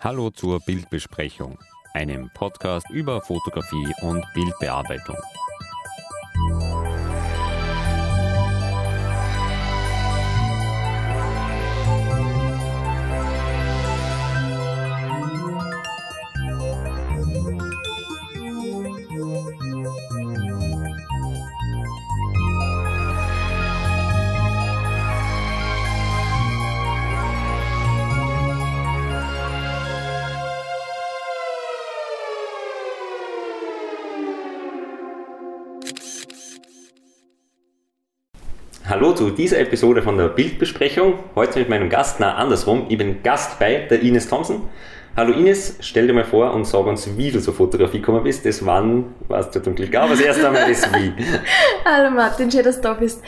Hallo zur Bildbesprechung, einem Podcast über Fotografie und Bildbearbeitung. Hallo zu dieser Episode von der Bildbesprechung. Heute mit meinem Gast, andersrum. Ich bin Gast bei der Ines Thompson. Hallo Ines, stell dir mal vor und sag uns, wie du zur Fotografie gekommen bist. Das wann, weißt du zum Glück auch, aber das erste Mal das wie. Hallo Martin, schön, dass du da bist.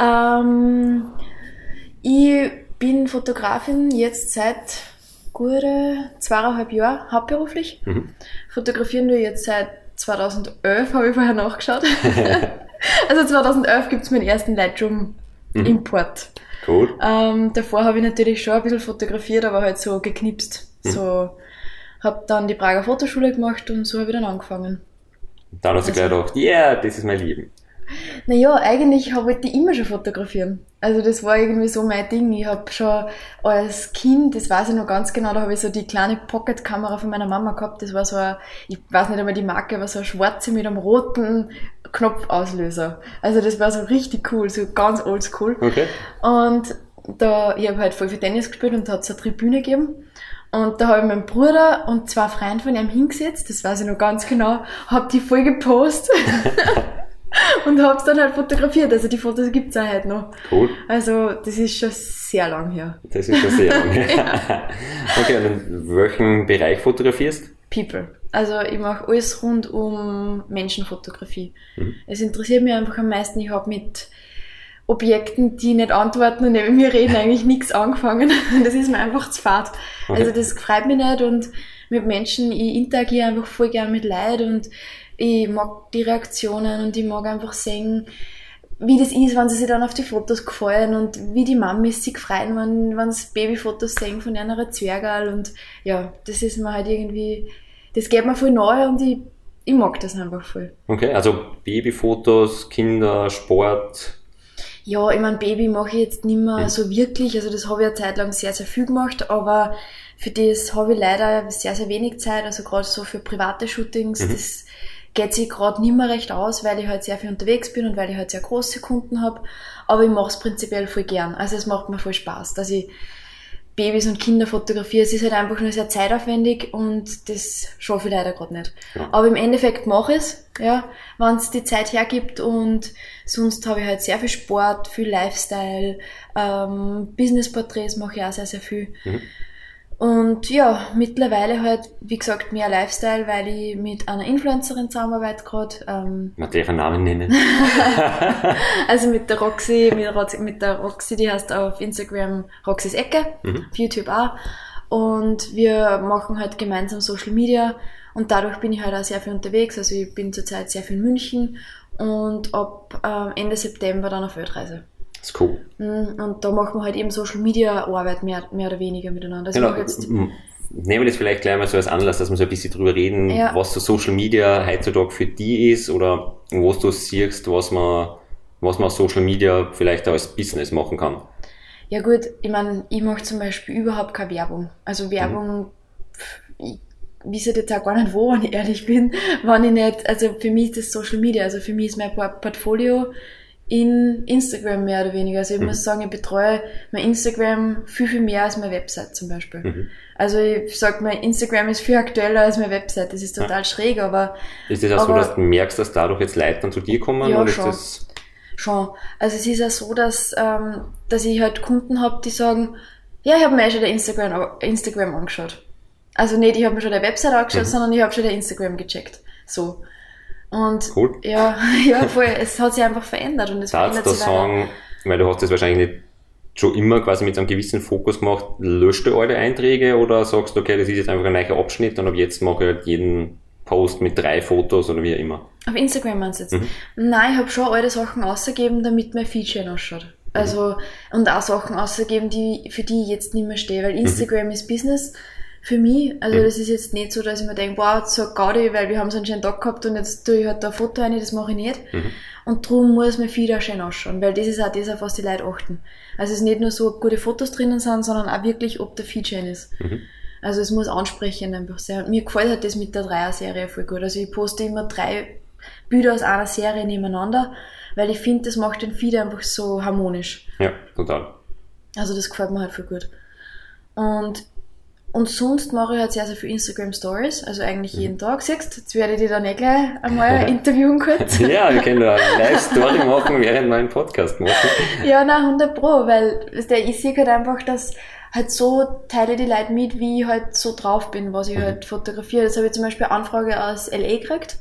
Ich bin Fotografin jetzt seit gute 2,5 Jahren hauptberuflich. Fotografieren wir jetzt seit 2011, habe ich vorher nachgeschaut. Also 2011 gibt es meinen ersten Lightroom-Import. Cool. Davor habe ich natürlich schon ein bisschen fotografiert, aber halt so geknipst. So, habe dann die Prager Fotoschule gemacht und so habe ich dann angefangen. Dann hast du gleich gedacht, yeah, das ist mein Leben. Naja, eigentlich wollte ich immer schon fotografieren. Also das war irgendwie so mein Ding. Ich habe schon als Kind, das weiß ich noch ganz genau, da habe ich so die kleine Pocketkamera von meiner Mama gehabt. Das war so ein, ich weiß nicht einmal die Marke, aber so eine schwarze mit einem roten Knopfauslöser. Also das war so richtig cool, so ganz oldschool. Okay. Und da, ich habe halt voll viel Tennis gespielt und da hat es eine Tribüne gegeben. Und da habe ich meinen Bruder und 2 Freunde von ihm hingesetzt, das weiß ich noch ganz genau, habe die voll gepostet. Und hab's dann halt fotografiert, also die Fotos gibt's auch heute noch. Cool. Also das ist schon sehr lang her. Das ist schon sehr lang her. Ja. Okay, und in welchem Bereich fotografierst? People. Also ich mache alles rund um Menschenfotografie. Es interessiert mich einfach am meisten, ich habe mit Objekten, die nicht antworten und neben mir reden, eigentlich nichts angefangen. Das ist mir einfach zu fad. Okay. Also das freut mich nicht und mit Menschen, ich interagiere einfach voll gern mit Leuten und ich mag die Reaktionen und ich mag einfach sehen, wie das ist, wenn sie sich dann auf die Fotos gefallen und wie die Mamis sich freuen, wenn sie Babyfotos sehen von einer Zwergerl und ja, das ist mir halt irgendwie, das geht mir voll nahe und ich mag das einfach voll. Okay, also Babyfotos, Kinder, Sport. Ja, ich mein, Baby mache ich jetzt nicht mehr so wirklich, also das habe ich eine Zeit lang sehr, sehr viel gemacht, aber für das habe ich leider sehr, sehr wenig Zeit, also gerade so für private Shootings, das geht sich gerade nicht mehr recht aus, weil ich halt sehr viel unterwegs bin und weil ich halt sehr große Kunden habe, aber ich mache es prinzipiell voll gern, also es macht mir voll Spaß, dass ich Babys und Kinder fotografiere. Es ist halt einfach nur sehr zeitaufwendig und das schaffe ich leider gerade nicht. Ja. Aber im Endeffekt mache ich es, ja, wenn es die Zeit hergibt und sonst habe ich halt sehr viel Sport, viel Lifestyle, Business-Porträts mache ich auch sehr, sehr viel. Und ja, mittlerweile halt, wie gesagt, mehr Lifestyle, weil ich mit einer Influencerin zusammenarbeite gerade. Man darf ihren Namen nennen. Also mit der Roxy, die heißt auf Instagram Roxys Ecke, auf YouTube auch. Und wir machen halt gemeinsam Social Media und dadurch bin ich halt auch sehr viel unterwegs. Also ich bin zurzeit sehr viel in München und ab Ende September dann auf Weltreise. Das ist cool. Und da machen wir halt eben Social Media Arbeit mehr oder weniger miteinander. Also genau. Nehmen wir das vielleicht gleich mal so als Anlass, dass wir so ein bisschen drüber reden, was so Social Media heutzutage für die ist oder was du siehst, was man auf Social Media vielleicht auch als Business machen kann. Ja gut, ich meine, ich mache zum Beispiel überhaupt keine Werbung. Also Werbung, ich weiß jetzt auch gar nicht wo, wenn ich ehrlich bin, wenn ich nicht, also für mich ist das Social Media, also für mich ist mein Portfolio in Instagram mehr oder weniger. Also ich muss sagen, ich betreue mein Instagram viel, viel mehr als meine Website zum Beispiel. Also ich sage, mein Instagram ist viel aktueller als meine Website. Das ist total schräg, aber... Ist das auch so, dass du merkst, dass dadurch jetzt Leute dann zu dir kommen? Ja, oder schon. Ist das schon. Also es ist ja so, dass ich halt Kunden habe, die sagen, ja, ich habe mir schon der Instagram angeschaut. Also nicht, ich habe mir schon der Website angeschaut, sondern ich habe schon der Instagram gecheckt. So. Und cool. Ja, voll, es hat sich einfach verändert und es verändert sich sagen, weil du hast das wahrscheinlich nicht schon immer quasi mit einem gewissen Fokus gemacht, löscht du alle Einträge oder sagst du, okay, das ist jetzt einfach ein neuer Abschnitt und ab jetzt mache ich halt jeden Post mit 3 Fotos oder wie immer? Auf Instagram meinst du jetzt? Nein, ich habe schon alle Sachen ausgegeben, damit mein Feed schön ausschaut. Also, und auch Sachen ausgegeben, für die ich jetzt nicht mehr stehe, weil Instagram ist Business, Für mich, also das ist jetzt nicht so, dass ich mir denke, wow, so Gaudi, weil wir haben so einen schönen Tag gehabt und jetzt tue ich halt da ein Foto rein, das mache ich nicht. Und darum muss mein Feed auch schön ausschauen, weil das ist auch das, auf was die Leute achten. Also es ist nicht nur so, ob gute Fotos drinnen sind, sondern auch wirklich, ob der Feed schön ist. Also es muss ansprechend einfach sein. Und mir gefällt halt das mit der Dreier-Serie voll gut. Also ich poste immer 3 Bilder aus einer Serie nebeneinander, weil ich finde, das macht den Feed einfach so harmonisch. Ja, total. Also das gefällt mir halt voll gut. Und sonst mache ich halt sehr, sehr viel Instagram Stories, also eigentlich jeden Tag. Siehst du, jetzt werde ich dich dann gleich einmal interviewen kurz. Ja, wir können da eine Live-Story machen, während wir einen Podcast machen. Ja, nein, 100%, weil ich sehe halt einfach, dass halt so teile die Leute mit, wie ich halt so drauf bin, was ich halt fotografiere. Jetzt habe ich zum Beispiel eine Anfrage aus L.A. gekriegt.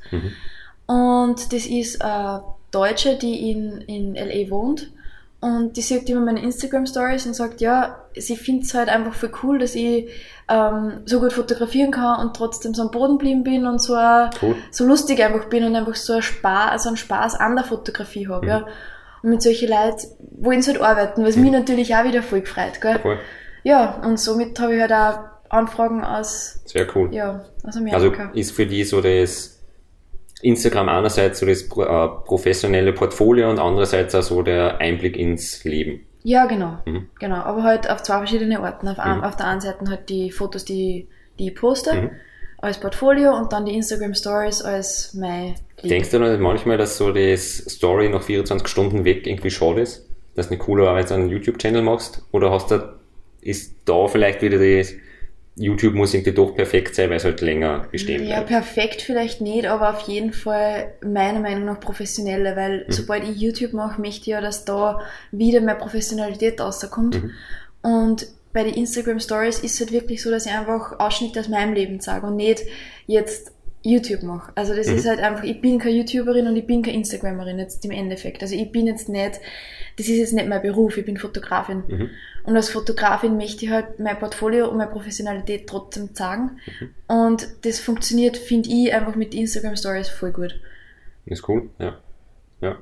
Und das ist eine Deutsche, die in L.A. wohnt. Und die sieht immer meine Instagram-Stories und sagt, ja, sie findet es halt einfach voll cool, dass ich so gut fotografieren kann und trotzdem so am Boden geblieben bin und so, so lustig einfach bin und einfach so einen Spaß an der Fotografie habe. Ja. Und mit solchen Leuten wollen sie halt arbeiten, was mich natürlich auch wieder voll gefreut. Gell? Cool. Ja, und somit habe ich halt auch Anfragen aus, sehr cool. Ja, aus Amerika. Also ist für die so das Instagram einerseits so das professionelle Portfolio und andererseits auch so der Einblick ins Leben. Ja, genau. Genau. Aber halt auf 2 verschiedene Arten. Auf der einen Seite halt die Fotos, die ich poste, als Portfolio und dann die Instagram Stories als mein Leben. Denkst du nicht manchmal, dass so das Story nach 24 Stunden weg irgendwie schade ist? Dass du eine coole Arbeit an einen YouTube-Channel machst? Oder ist da vielleicht wieder das YouTube muss irgendwie doch perfekt sein, weil es halt länger bestehen bleibt. Ja, perfekt vielleicht nicht, aber auf jeden Fall meiner Meinung nach professioneller, weil sobald ich YouTube mache, möchte ich ja, dass da wieder mehr Professionalität rauskommt. Und bei den Instagram Stories ist es halt wirklich so, dass ich einfach Ausschnitte aus meinem Leben zeige und nicht jetzt YouTube mache. Also das ist halt einfach, ich bin keine YouTuberin und ich bin keine Instagramerin jetzt im Endeffekt. Also ich bin jetzt nicht, das ist jetzt nicht mein Beruf, ich bin Fotografin. Und als Fotografin möchte ich halt mein Portfolio und meine Professionalität trotzdem zeigen. Und das funktioniert, finde ich, einfach mit Instagram Stories voll gut. Das ist cool, ja.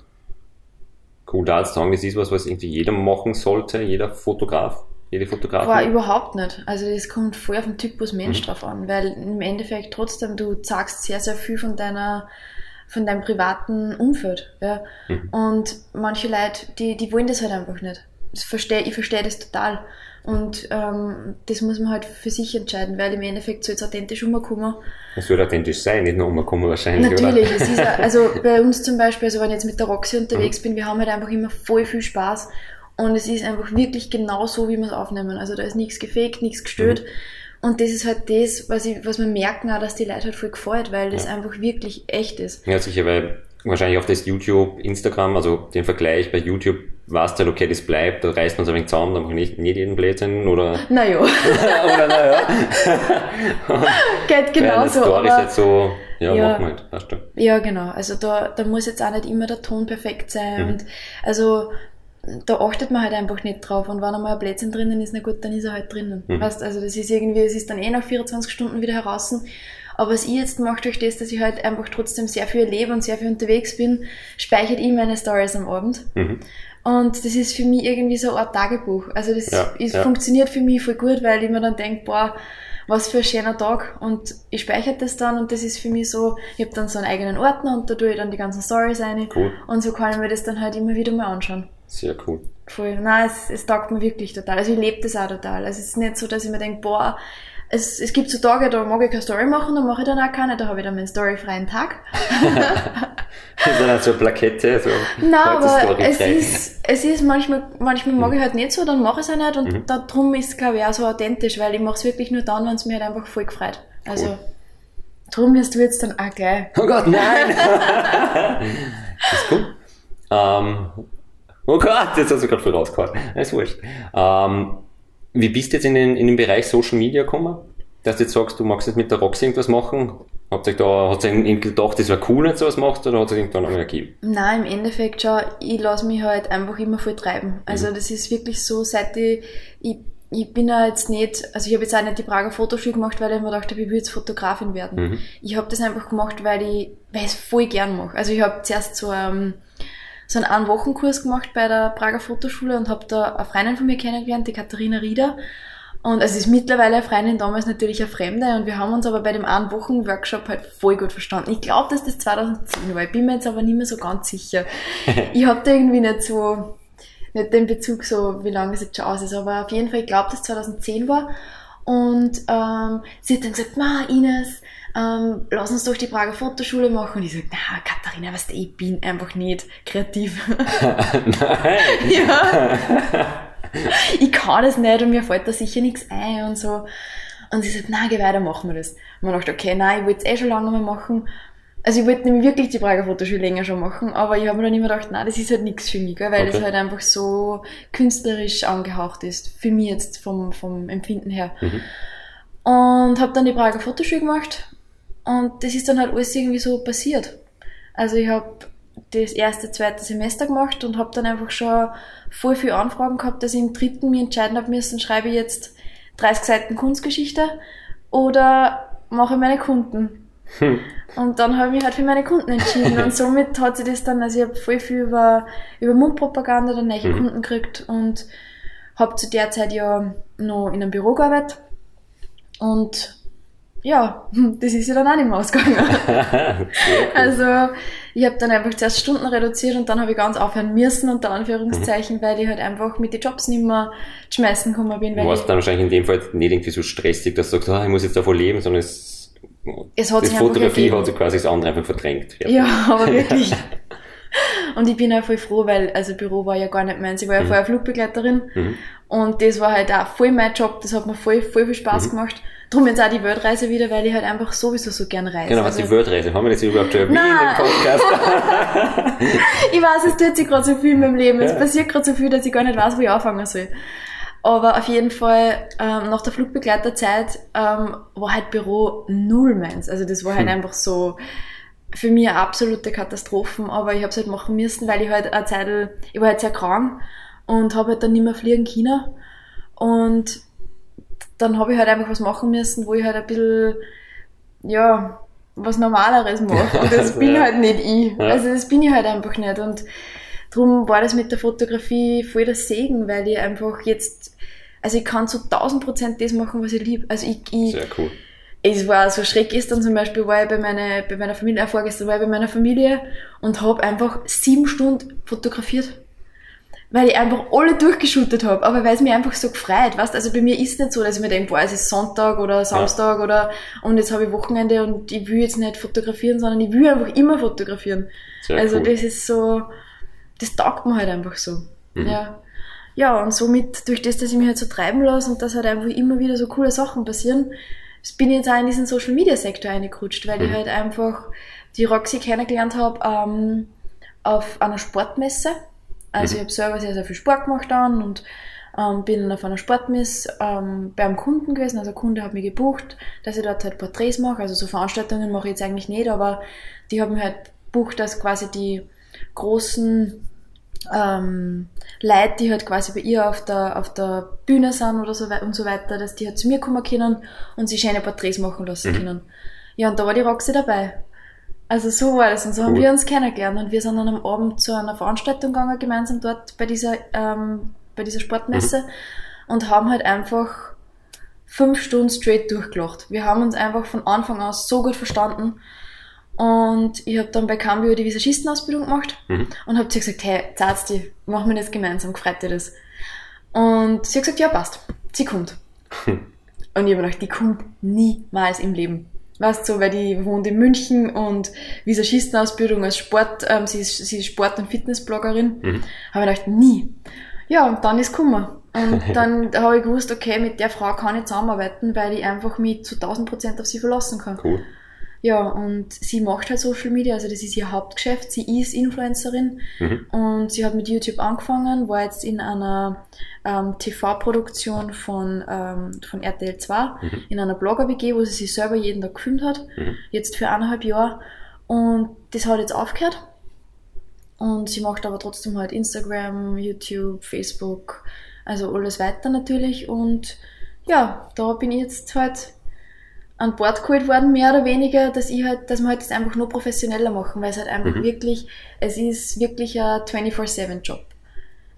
Cool, da zu sagen, das ist was irgendwie jeder machen sollte, jede Fotografin. Boah, überhaupt nicht. Also das kommt voll auf den Typus Mensch drauf an, weil im Endeffekt trotzdem, du zeigst sehr, sehr viel von deinem privaten Umfeld. Ja. Und manche Leute, die wollen das halt einfach nicht. Ich verstehe das total. Und das muss man halt für sich entscheiden, weil im Endeffekt soll es authentisch umkommen. Es wird authentisch sein, nicht nur umkommen wahrscheinlich, natürlich, oder? Es ist also bei uns zum Beispiel, also wenn ich jetzt mit der Roxy unterwegs bin, wir haben halt einfach immer voll viel Spaß. Und es ist einfach wirklich genau so, wie wir es aufnehmen. Also da ist nichts gefaked, nichts gestört. Und das ist halt das, was wir merken auch, dass die Leute halt voll gefällt, weil das einfach wirklich echt ist. Ja, sicher, weil wahrscheinlich auf das YouTube, Instagram, also den Vergleich bei YouTube, weißt du halt, okay, das bleibt, da reißt man es ein wenig zusammen, dann mache ich nicht jeden Blödsinn, oder? Naja. Oder naja. Geht genauso. Story ist halt so, ja, machen wir halt, weißt du. Ja, genau. Also da muss jetzt auch nicht immer der Ton perfekt sein. Und also da achtet man halt einfach nicht drauf. Und wenn einmal ein Blödsinn drinnen ist, na gut, dann ist er halt drinnen. Weißt, also das ist irgendwie, es ist dann nach 24 Stunden wieder heraus. Aber was ich jetzt mache durch das, dass ich halt einfach trotzdem sehr viel lebe und sehr viel unterwegs bin, speichere ich meine Stories am Abend. Und das ist für mich irgendwie so eine Art Tagebuch. Also das funktioniert für mich voll gut, weil ich mir dann denke, boah, was für ein schöner Tag. Und ich speichere das dann und das ist für mich so, ich habe dann so einen eigenen Ordner und da tue ich dann die ganzen Stories rein. Cool. Und so kann ich mir das dann halt immer wieder mal anschauen. Sehr cool. Voll. Nein, es taugt mir wirklich total. Also ich lebe das auch total. Also es ist nicht so, dass ich mir denke, boah, es gibt so Tage, da mag ich keine Story machen, da mache ich dann auch keine, da habe ich dann meinen storyfreien Tag. Das ist dann halt so eine Plakette, so. Nein, aber es ist manchmal mag ich halt nicht so, dann mache ich es auch nicht und darum ist es, glaube ich, auch so authentisch, weil ich mache es wirklich nur dann, wenn es mir halt einfach voll gefreut. Also, cool. Darum wirst du jetzt dann auch gleich. Oh Gott, nein! Das ist cool. Oh Gott, jetzt hast du gerade voll rausgehauen. Das ist wurscht. Wie bist du jetzt in den Bereich Social Media gekommen? Dass du jetzt sagst, du magst jetzt mit der Roxy irgendwas machen? Hat sich irgendwie gedacht, das wäre cool, wenn du sowas machst, oder hat sich irgendwann einmal ergeben? Nein, im Endeffekt schon, ich lasse mich halt einfach immer voll treiben. Also das ist wirklich so, seit ich bin ja jetzt nicht, also ich habe jetzt auch nicht die Prager Fotoschule gemacht, weil ich mir gedacht habe, ich will jetzt Fotografin werden. Ich habe das einfach gemacht, weil ich es voll gern mache. Also ich habe zuerst so einen Einwochenkurs gemacht bei der Prager Fotoschule und habe da eine Freundin von mir kennengelernt, die Katharina Rieder. Und also es ist mittlerweile eine Freundin, damals natürlich eine Fremde, und wir haben uns aber bei dem einen Wochen-Workshop halt voll gut verstanden. Ich glaube, dass das 2010 war, ich bin mir jetzt aber nicht mehr so ganz sicher. Ich habe da irgendwie nicht den Bezug so, wie lange es jetzt schon aus ist, aber auf jeden Fall, ich glaube, dass 2010 war. Und sie hat dann gesagt, Ines, lass uns doch die Prager Fotoschule machen. Und ich sage, na Katharina, weißt du, ich bin einfach nicht kreativ. Nein! Ja. Ich kann das nicht und mir fällt da sicher nichts ein und so. Und sie sagt, nein, geh weiter, machen wir das. Und man dachte, okay, nein, ich wollte es schon lange mal machen. Also ich wollte nämlich wirklich die Prager Fotoschule länger schon machen, aber ich habe mir dann immer gedacht, nein, das ist halt nichts für mich, gell, weil das halt einfach so künstlerisch angehaucht ist, für mich jetzt vom Empfinden her. Und habe dann die Prager Fotoschule gemacht und das ist dann halt alles irgendwie so passiert. Also ich habe das erste, zweite Semester gemacht und habe dann einfach schon voll viele Anfragen gehabt, dass ich im dritten mir entscheiden habe müssen, schreibe ich jetzt 30 Seiten Kunstgeschichte oder mache ich meine Kunden. Und dann habe ich mich halt für meine Kunden entschieden und somit hat sich das dann, also ich habe voll viel über Mundpropaganda dann neue Kunden gekriegt und habe zu der Zeit ja noch in einem Büro gearbeitet und ja, das ist ja dann auch nicht mehr ausgegangen. Also ich habe dann einfach zuerst Stunden reduziert und dann habe ich ganz aufhören müssen, unter Anführungszeichen, weil ich halt einfach mit den Jobs nicht mehr schmeißen gekommen bin. War es dann wahrscheinlich in dem Fall nicht irgendwie so stressig, dass du sagst, ich muss jetzt davon leben, sondern es hat die sich Fotografie hat sich quasi das andere einfach verdrängt. Ja, aber wirklich. Und ich bin auch voll froh, weil, also Büro war ja gar nicht meins, ich war ja vorher Flugbegleiterin und das war halt auch voll mein Job, das hat mir voll viel Spaß gemacht. Drum jetzt auch die Weltreise wieder, weil ich halt einfach sowieso so gern reise. Genau, was die Weltreise, haben wir das überhaupt schon erwähnt im Podcast? Ich weiß, es tut sich gerade so viel in meinem Leben, es passiert gerade so viel, dass ich gar nicht weiß, wo ich anfangen soll. Aber auf jeden Fall, nach der Flugbegleiterzeit war halt Büro null meins. Also das war halt einfach so für mich eine absolute Katastrophe. Aber ich habe es halt machen müssen, weil ich halt ich war halt sehr krank und habe halt dann nicht mehr fliegen können. Und dann habe ich halt einfach was machen müssen, wo ich halt ein bisschen, ja, was Normaleres mache. Und das bin halt nicht ich. Also das bin ich halt einfach nicht. Und darum war das mit der Fotografie voll der Segen, weil ich einfach jetzt, also ich kann zu 1000% das machen, was ich liebe. Also sehr cool. Es war so schräg, gestern zum Beispiel war ich bei meiner Familie, vorgestern war ich bei meiner Familie und habe einfach 7 Stunden fotografiert. Weil ich einfach alle durchgeschootet habe, aber weil es mich einfach so gefreut, weißt, also bei mir ist es nicht so, dass ich mir denke, boah, es ist Sonntag oder Samstag und jetzt habe ich Wochenende und ich will jetzt nicht fotografieren, sondern ich will einfach immer fotografieren. Sehr also cool. Das ist so, das taugt mir halt einfach so. Ja, und somit, durch das, dass ich mich halt so treiben lasse und dass halt einfach immer wieder so coole Sachen passieren, bin ich jetzt auch in diesen Social Media Sektor reingerutscht, weil ich halt einfach die Roxy kennengelernt habe auf einer Sportmesse. Also ich habe selber sehr, sehr viel Sport gemacht dann und bin auf einer Sportmesse beim Kunden gewesen. Also der Kunde hat mich gebucht, dass ich dort halt Porträts mache. Also so Veranstaltungen mache ich jetzt eigentlich nicht, aber die haben mich halt gebucht, dass quasi die großen Leute, die halt quasi bei ihr auf der Bühne sind oder so und so weiter, dass die halt zu mir kommen können und sich schöne Porträts machen lassen können. Ja, und da war die Roxy dabei. Also so war das und so haben wir uns kennengelernt und wir sind dann am Abend zu einer Veranstaltung gegangen, gemeinsam dort bei dieser Sportmesse und haben halt einfach 5 Stunden straight durchgelacht. Wir haben uns einfach von Anfang an so gut verstanden und ich habe dann bei Cambio die Visagistenausbildung gemacht und habe zu ihr gesagt, hey, zahlst du, machen wir das gemeinsam, gefreut dir das? Und sie hat gesagt, ja passt, sie kommt. Und ich habe mir gedacht, die kommt niemals im Leben. Weißt du, so, weil die wohnt in München und Visagistenausbildung als Sport, sie ist Sport- und Fitnessbloggerin. Habe ich gedacht, nie. Ja, und dann ist gekommen. Und dann habe ich gewusst, okay, mit der Frau kann ich zusammenarbeiten, weil ich einfach mich zu 1000% auf sie verlassen kann. Cool. Ja, und sie macht halt Social Media, also das ist ihr Hauptgeschäft. Sie ist Influencerin und sie hat mit YouTube angefangen, war jetzt in einer TV-Produktion von RTL 2, in einer Blogger-WG, wo sie sich selber jeden Tag gefilmt hat, jetzt für 1,5 Jahre. Und das hat jetzt aufgehört. Und sie macht aber trotzdem halt Instagram, YouTube, Facebook, also alles weiter natürlich. Und ja, da bin ich jetzt halt an Bord geholt worden, mehr oder weniger, dass wir halt das einfach nur professioneller machen, weil es halt einfach wirklich, es ist wirklich ein 24/7 Job.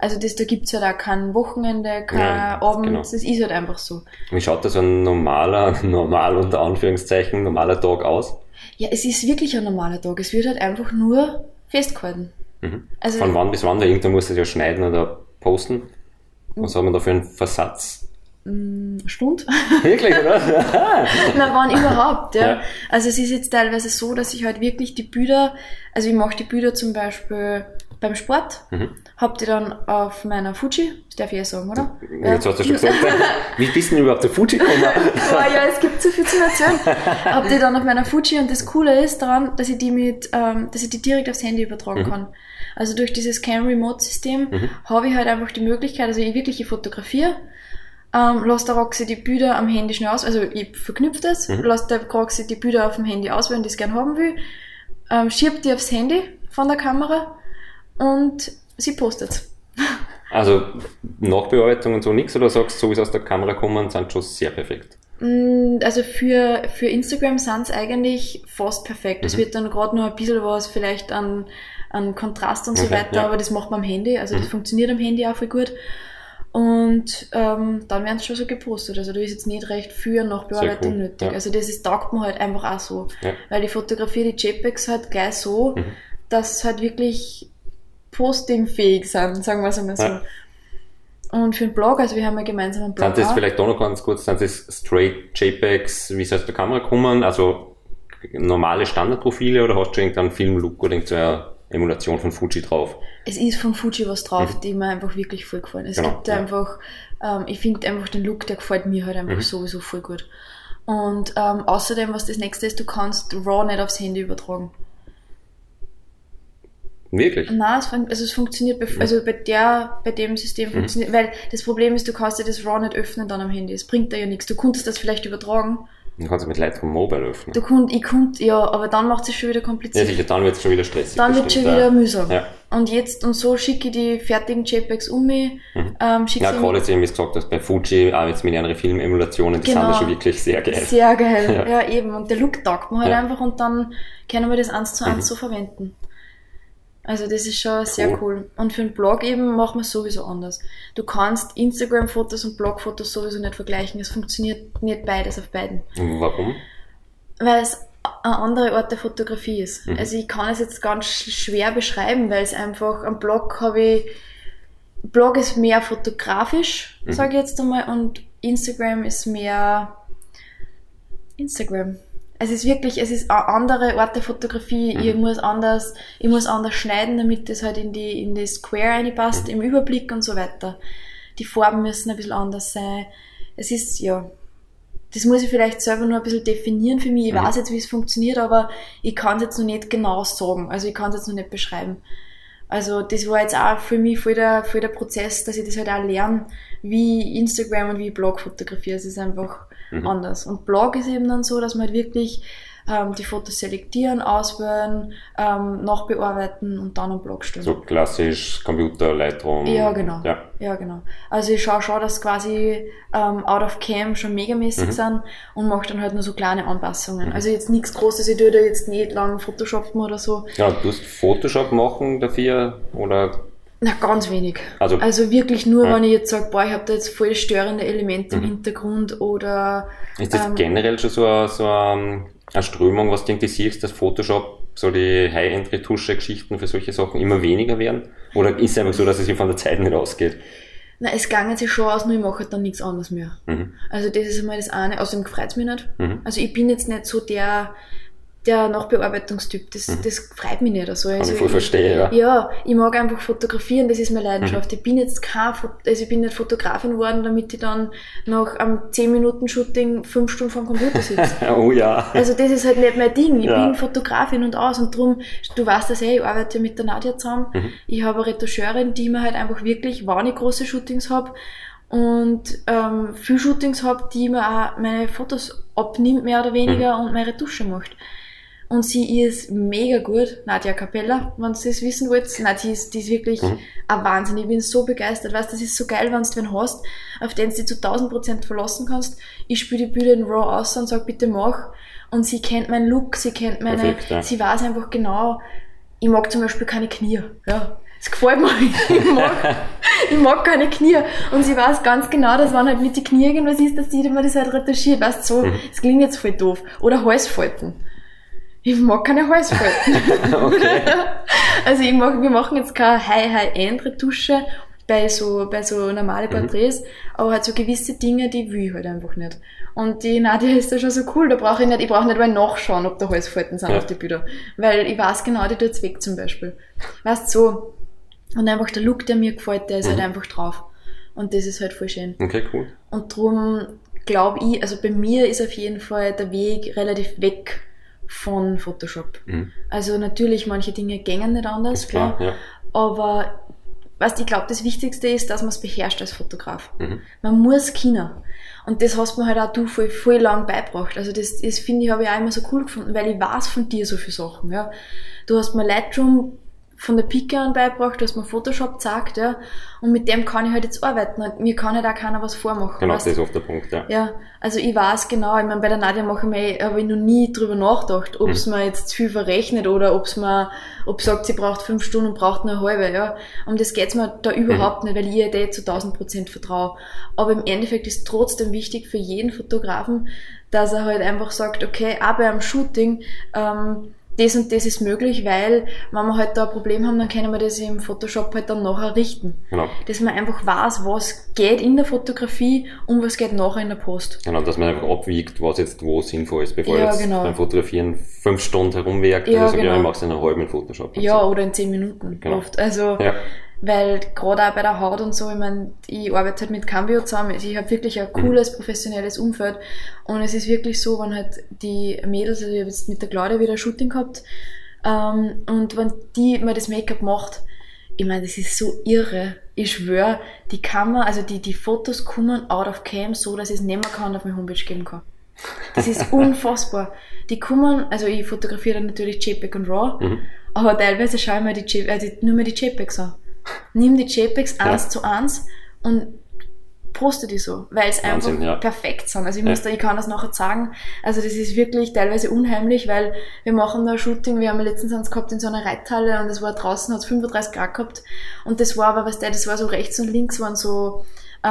Also da gibt's halt auch kein Wochenende, kein Abend, genau. Das ist halt einfach so. Wie schaut da so ein normal unter Anführungszeichen, normaler Tag aus? Ja, es ist wirklich ein normaler Tag. Es wird halt einfach nur festgehalten. Mhm. Also, von wann bis wann? Da irgendwann muss es ja schneiden oder posten. Was haben wir da für einen Versatz? Stunde. Wirklich, oder? Na, wann überhaupt, ja. Also es ist jetzt teilweise so, dass ich halt wirklich die Bilder, also ich mache die Bilder zum Beispiel beim Sport, hab die dann auf meiner Fuji, das darf ich ja sagen, oder? Jetzt hast du schon gesagt, wie bist du denn überhaupt auf der Fuji gekommen? Ja, es gibt so viel zu erzählen. Hab die dann auf meiner Fuji und das Coole ist daran, dass ich die direkt aufs Handy übertragen kann. Also durch dieses Cam Remote System habe ich halt einfach die Möglichkeit, also ich fotografiere, lasse der Roxy die Bilder am Handy schnell aus, also ich verknüpfe das, lasse der Roxy die Bilder auf dem Handy auswählen, die ich gerne haben will, schiebe die aufs Handy von der Kamera und sie postet's. Also Nachbearbeitung und so nichts, oder sagst du, so wie es aus der Kamera kommen, sind schon sehr perfekt? Also für Instagram sind es eigentlich fast perfekt. Es wird dann gerade noch ein bisschen was vielleicht an Kontrast und so weiter, aber das macht man am Handy, also das funktioniert am Handy auch voll gut. Und dann werden es schon so gepostet. Also da ist jetzt nicht recht viel Nachbearbeitung nötig. Ja. Also das taugt mir halt einfach auch so. Ja. Weil ich fotografiere die JPEGs halt gleich so, dass es halt wirklich postingfähig sind, sagen wir es einmal so. Ja. Und für den Blog, also wir haben ja gemeinsam einen Blog. Sind das vielleicht auch noch ganz kurz, sind das straight JPEGs, wie sie aus der Kamera kommen, also normale Standardprofile, oder hast du irgendeinen Filmlook oder irgendeine Emulation von Fuji drauf? Es ist von Fuji was drauf, die mir einfach wirklich voll gefallen. Es gibt einfach, ich finde einfach den Look, der gefällt mir halt einfach sowieso voll gut. Und außerdem, was das nächste ist, du kannst RAW nicht aufs Handy übertragen. Wirklich? Nein, es funktioniert, bei dem System funktioniert, weil das Problem ist, du kannst dir das RAW nicht öffnen dann am Handy. Es bringt dir ja nichts. Du konntest das vielleicht übertragen. Du kannst es mit Lightroom Mobile öffnen. Aber dann macht es schon wieder kompliziert. Ja, sicher, dann wird es schon wieder stressig. Dann wird es schon wieder mühsam. Ja. Und so schicke ich die fertigen JPEGs um mich. Gerade jetzt eben, wie du gesagt hast, bei Fuji, auch jetzt mit anderen Filmemulationen, die sind ja schon wirklich sehr geil. Sehr geil, ja eben. Und der Look taugt mir halt einfach und dann können wir das 1:1 so verwenden. Also das ist schon sehr cool. Und für einen Blog eben machen wir es sowieso anders. Du kannst Instagram-Fotos und Blog-Fotos sowieso nicht vergleichen. Es funktioniert nicht beides auf beiden. Warum? Weil es eine andere Art der Fotografie ist. Also ich kann es jetzt ganz schwer beschreiben, weil es einfach am Blog Blog ist mehr fotografisch, sage ich jetzt einmal, und Instagram ist mehr Instagram. Es ist eine andere Art der Fotografie. Ich muss anders schneiden, damit das halt in die Square reinpasst, im Überblick und so weiter. Die Farben müssen ein bisschen anders sein. Es ist, das muss ich vielleicht selber nur ein bisschen definieren für mich. Ich weiß jetzt, wie es funktioniert, aber ich kann es jetzt noch nicht genau sagen. Also ich kann es jetzt noch nicht beschreiben. Also das war jetzt auch für mich voll der Prozess, dass ich das halt auch lerne, wie Instagram und wie ich Blog fotografiere. Es ist einfach anders. Und Blog ist eben dann so, dass man halt wirklich die Fotos selektieren, auswählen, nachbearbeiten und dann am Blog stellen. So klassisch Computer, Lightroom. Ja, genau. Ja, genau. Also ich schaue schon, dass quasi out of cam schon megamäßig sind und mache dann halt nur so kleine Anpassungen. Also jetzt nichts Großes, ich tue da jetzt nicht lang Photoshoppen oder so. Ja, du hast Photoshop machen dafür, oder? Na, ganz wenig. Also wirklich nur, wenn ich jetzt sage, ich habe da jetzt voll störende Elemente im Hintergrund oder... Ist das generell schon so eine Strömung, was du siehst, dass Photoshop so die High-End-Retusche-Geschichten für solche Sachen immer weniger werden? Oder ist es einfach so, dass es sich von der Zeit nicht ausgeht? Na, es gangen sich schon aus, nur ich mache halt dann nichts anderes mehr. Also das ist einmal das eine, außerdem freut es mich nicht. Also ich bin jetzt nicht so der Nachbearbeitungstyp, das freut mich nicht. Also Kann ich voll verstehen, ja. Ja, ich mag einfach fotografieren, das ist meine Leidenschaft. Ich bin jetzt ich bin nicht Fotografin geworden, damit ich dann nach einem 10-Minuten-Shooting 5 Stunden vor dem Computer sitze. Oh ja. Also das ist halt nicht mein Ding. Ich bin Fotografin und drum, du weißt das ich arbeite mit der Nadja zusammen. Ich habe eine Retoucheurin, die mir halt einfach wirklich, wenn ich große Shootings habe, und viel Shootings habe, die mir auch meine Fotos abnimmt, mehr oder weniger, und meine Retusche macht. Und sie ist mega gut, Nadja Capella, wenn ihr das wissen wollt. Nein, die ist wirklich ein Wahnsinn. Ich bin so begeistert. Weißt, das ist so geil, wenn du wen hast, auf den du dich zu 1000% verlassen kannst. Ich spiele die Bilder in RAW aus und sage, bitte mach. Und sie kennt meinen Look, sie kennt sie weiß einfach genau, ich mag zum Beispiel keine Knie. Ja, das gefällt mir. Ich mag keine Knie. Und sie weiß ganz genau, dass wenn halt mit den Knie irgendwas ist, dass sie mir das halt retuschiert. Weißt du, so, das klingt jetzt voll doof. Oder Halsfalten. Ich mag keine Halsfalten. Okay. Also wir machen jetzt keine High-End-Retusche bei so normale Porträts, aber halt so gewisse Dinge, die will ich halt einfach nicht. Und die Nadia ist da schon so cool, ich brauche nicht mal nachschauen, ob da Halsfalten sind auf die Bilder. Weil ich weiß genau, die tut's weg zum Beispiel. Weißt du, so. Und einfach der Look, der mir gefällt, der ist halt einfach drauf. Und das ist halt voll schön. Okay, cool. Und darum glaube ich, also bei mir ist auf jeden Fall der Weg relativ weg von Photoshop. Also natürlich, manche Dinge gängen nicht anders, klar. Ja. Aber ich glaube, das Wichtigste ist, dass man es beherrscht als Fotograf. Man muss können. Und das hast mir halt auch du voll lang beigebracht. Also das finde ich, habe ich auch immer so cool gefunden, weil ich weiß von dir so viele Sachen, ja. Du hast mir Lightroom von der Pike an beigebracht, du hast mir Photoshop gezeigt, ja. Und mit dem kann ich halt jetzt arbeiten. Und mir kann halt auch keiner was vormachen. Genau, das ist oft der Punkt, ja. Ja, also ich weiß genau, ich meine, bei der Nadia habe ich noch nie drüber nachgedacht, ob es mir jetzt zu viel verrechnet oder ob sagt, sie braucht 5 Stunden und braucht nur eine halbe, ja. Um das geht's mir da überhaupt nicht, weil ich ihr zu 1000% vertraue. Aber im Endeffekt ist trotzdem wichtig für jeden Fotografen, dass er halt einfach sagt, okay, auch bei einem Shooting, das und das ist möglich, weil wenn wir halt da ein Problem haben, dann können wir das im Photoshop halt dann nachher richten. Genau. Dass man einfach weiß, was geht in der Fotografie und was geht nachher in der Post. Genau, dass man einfach abwiegt, was jetzt wo sinnvoll ist, bevor jetzt beim Fotografieren 5 Stunden herumwerkt und sagt, ja, ich mach's in einer halben Photoshop. Ja, so. Oder in 10 Minuten oft. Also, weil gerade auch bei der Haut und so, ich meine, ich arbeite halt mit Cambio zusammen, ich habe wirklich ein cooles, professionelles Umfeld und es ist wirklich so, wenn halt die Mädels, also ich habe jetzt mit der Claudia wieder ein Shooting gehabt und wenn die mir das Make-up macht, ich meine, das ist so irre, ich schwöre, die Kamera, also die Fotos kommen out of cam so, dass ich es nicht mehr kann und auf meine Homepage geben kann. Das ist unfassbar. Die kommen, also ich fotografiere dann natürlich JPEG und RAW, aber teilweise schaue ich mir nur mehr die JPEGs an. Nimm die JPEGs 1:1 und poste die so, weil es einfach perfekt sind. Also ich kann das nachher sagen. Also das ist wirklich teilweise unheimlich, weil wir machen da ein Shooting, wir haben letztens eins gehabt in so einer Reithalle und es war draußen, hat es 35 Grad gehabt und das war aber, das war so rechts und links waren so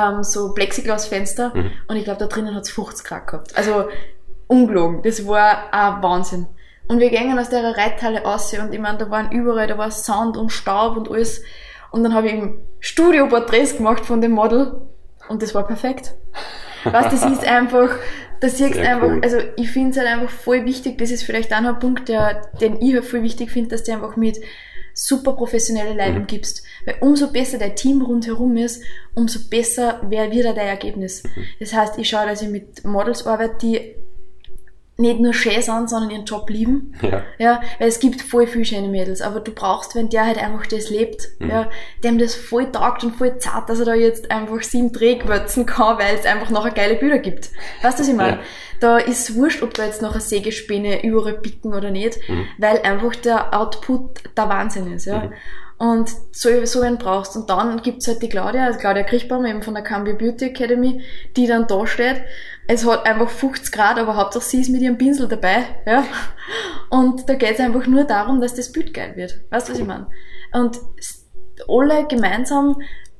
Plexiglasfenster und ich glaube da drinnen hat es 50 Grad gehabt. Also ungelogen, das war ein Wahnsinn. Und wir gingen aus der Reithalle raus und ich meine, da war Sand und Staub und alles. Und dann habe ich im Studio Porträts gemacht von dem Model und das war perfekt. Weißt, das ist einfach, das siehst einfach, cool. Also ich finde es halt einfach voll wichtig, das ist vielleicht auch noch ein Punkt, den ich halt voll wichtig finde, dass du einfach mit super professionelle Leute umgibst. Weil umso besser dein Team rundherum ist, umso besser wird dein Ergebnis. Das heißt, ich schaue, dass ich mit Models arbeite, die nicht nur schön sind, sondern ihren Job lieben. Ja, weil es gibt voll viele schöne Mädels, aber du brauchst, wenn der halt einfach das lebt, dem das voll taugt und voll zart, dass er da jetzt einfach 7 Drehquötzen kann, weil es einfach nachher geile Bilder gibt. Weißt du, was ich meine? Ja. Da ist wurscht, ob da jetzt noch eine Sägespäne überall picken oder nicht, weil einfach der Output der Wahnsinn ist, ja. Und so einen brauchst. Und dann gibt's halt die Claudia Kriechbaum eben von der Cambio Beauty Academy, die dann da steht. Es hat einfach 50 Grad, aber Hauptsache sie ist mit ihrem Pinsel dabei, ja. Und da geht's einfach nur darum, dass das Bild geil wird. Weißt du, was ich meine? Und alle gemeinsam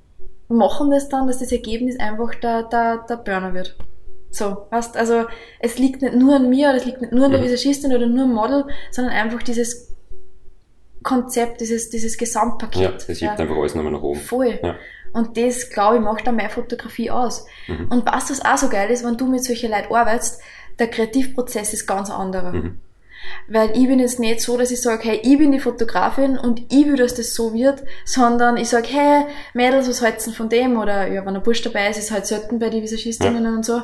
machen das dann, dass das Ergebnis einfach der Burner wird. So, weißt, also, es liegt nicht nur an mir, oder es liegt nicht nur an der Visagistin oder nur am Model, sondern einfach dieses Konzept, dieses Gesamtpaket. Ja, das hebt einfach alles nochmal nach oben. Voll. Ja. Und das, glaube ich, macht dann meine Fotografie aus. Und was auch so geil ist, wenn du mit solchen Leuten arbeitest, der Kreativprozess ist ganz anderer. Weil ich bin jetzt nicht so, dass ich sage, hey, ich bin die Fotografin und ich will, dass das so wird, sondern ich sage, hey, Mädels, was halt's denn von dem? Oder ja, wenn ein Bursch dabei ist, ist halt selten bei den Visagistinnen und so.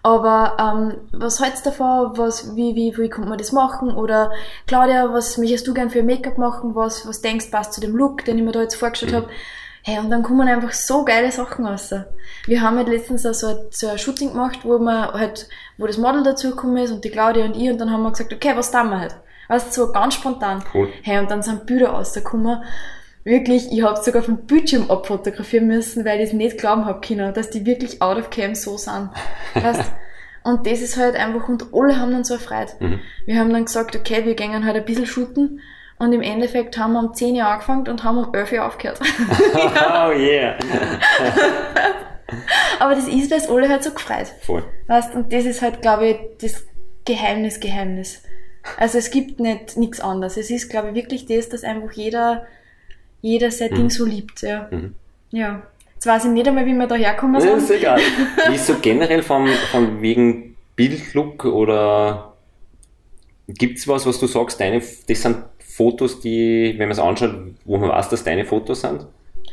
Aber was hältst du davon? Wie kann man das machen? Oder Claudia, was möchtest du gern für Make-up machen? Was denkst, passt zu dem Look, den ich mir da jetzt vorgestellt habe? Hey, und dann kommen einfach so geile Sachen raus. Wir haben halt letztens so ein Shooting gemacht, wo das Model dazugekommen ist und die Claudia und ich, und dann haben wir gesagt, okay, was tun wir halt? Weißt du, so ganz spontan. Cool. Hey, und dann sind Bilder rausgekommen. Wirklich, ich habe sogar vom Bildschirm abfotografieren müssen, weil ich es nicht glauben habe können, dass die wirklich out of cam so sind. Weißt? Und das ist halt einfach, und alle haben dann so erfreut. Wir haben dann gesagt, okay, wir gehen halt ein bisschen shooten Und im Endeffekt haben wir um 10 Uhr angefangen und haben um 11 Uhr aufgehört. Oh yeah. Aber das ist, weil es alle halt so gefreut. Voll. Weißt, und das ist halt, glaube ich, das Geheimnis. Also es gibt nichts anderes. Es ist, glaube ich, wirklich das, dass einfach jeder sein Ding so liebt. Ja. Ja. Jetzt weiß ich nicht einmal, wie wir da herkommen sind. Ist egal. Wie ist so generell von wegen Bildlook oder gibt's was du sagst, das sind Fotos, die, wenn man es anschaut, wo man weiß, dass deine Fotos sind?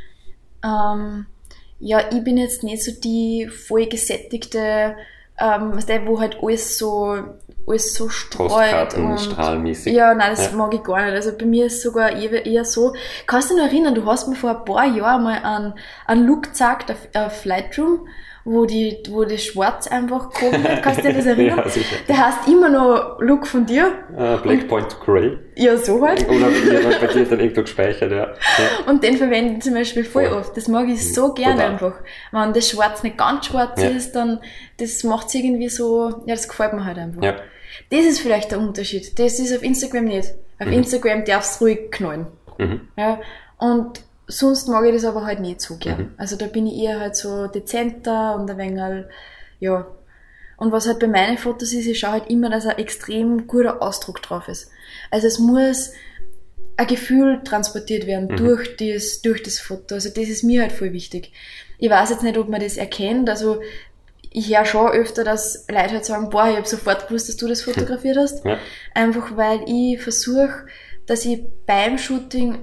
Ja, ich bin jetzt nicht so die voll gesättigte, wo halt alles so streut und strahlmäßig. Ja, nein, das mag ich gar nicht. Also bei mir ist es sogar eher so. Kannst du dich noch erinnern, du hast mir vor ein paar Jahren mal einen Look gezeigt auf Lightroom, wo das Schwarz einfach gehoben hat. Kannst du dir das erinnern? Ja, sicher. Der heißt immer noch Look von dir. Black Point Grey. Ja, so halt. Oder bei dir dann irgendwo gespeichert, ja. Und den verwende ich zum Beispiel voll oft. Das mag ich so gerne total. einfach. Wenn das Schwarz nicht ganz schwarz ist, dann, das macht's irgendwie so, ja, das gefällt mir halt einfach. Ja. Das ist vielleicht der Unterschied. Das ist auf Instagram nicht. Auf Instagram darfst du ruhig knallen. Ja. Und sonst mag ich das aber halt nicht so gern. Also da bin ich eher halt so dezenter und ein wenig, ja. Und was halt bei meinen Fotos ist, ich schaue halt immer, dass ein extrem guter Ausdruck drauf ist. Also es muss ein Gefühl transportiert werden durch das Foto. Also das ist mir halt voll wichtig. Ich weiß jetzt nicht, ob man das erkennt. Also ich höre schon öfter, dass Leute halt sagen, boah, ich habe sofort gewusst, dass du das fotografiert hast. Ja. Einfach weil ich versuche, dass ich beim Shooting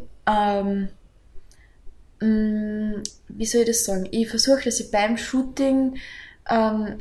wie soll ich das sagen? Ich versuche, dass ich beim Shooting eine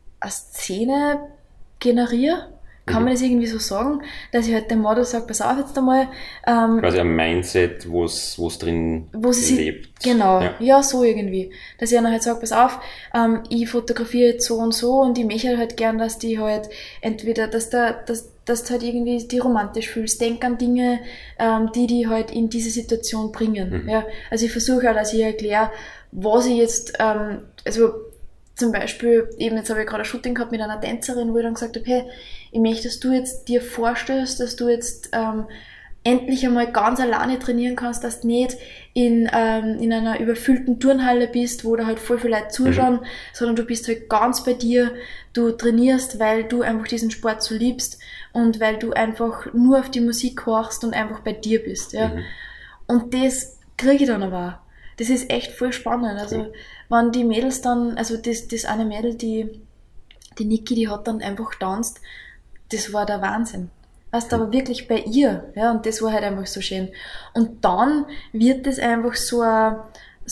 Szene generiere. Kann man das irgendwie so sagen? Dass ich halt dem Model sage, pass auf jetzt einmal. Quasi ein Mindset, wo es drin lebt. Genau, ja, so irgendwie. Dass ich dann halt sage, pass auf, ich fotografiere jetzt so und ich möchte halt gern, dass die halt entweder, dass du halt irgendwie die romantisch fühlst. Denk an Dinge, die halt in diese Situation bringen. Ja, also ich versuche auch, dass ich erkläre, was ich jetzt, also zum Beispiel, eben jetzt habe ich gerade ein Shooting gehabt mit einer Tänzerin, wo ich dann gesagt habe, hey, ich möchte, dass du jetzt dir vorstellst, dass du jetzt endlich einmal ganz alleine trainieren kannst, dass du nicht in einer überfüllten Turnhalle bist, wo da halt voll viele Leute zuschauen, sondern du bist halt ganz bei dir, du trainierst, weil du einfach diesen Sport so liebst und weil du einfach nur auf die Musik horchst und einfach bei dir bist. Ja? Und das kriege ich dann aber auch. Das ist echt voll spannend. Also, wenn die Mädels dann, also das eine Mädel, die Niki, die hat dann einfach getanzt, das war der Wahnsinn. Weißt du, aber wirklich bei ihr, ja, und das war halt einfach so schön. Und dann wird das einfach da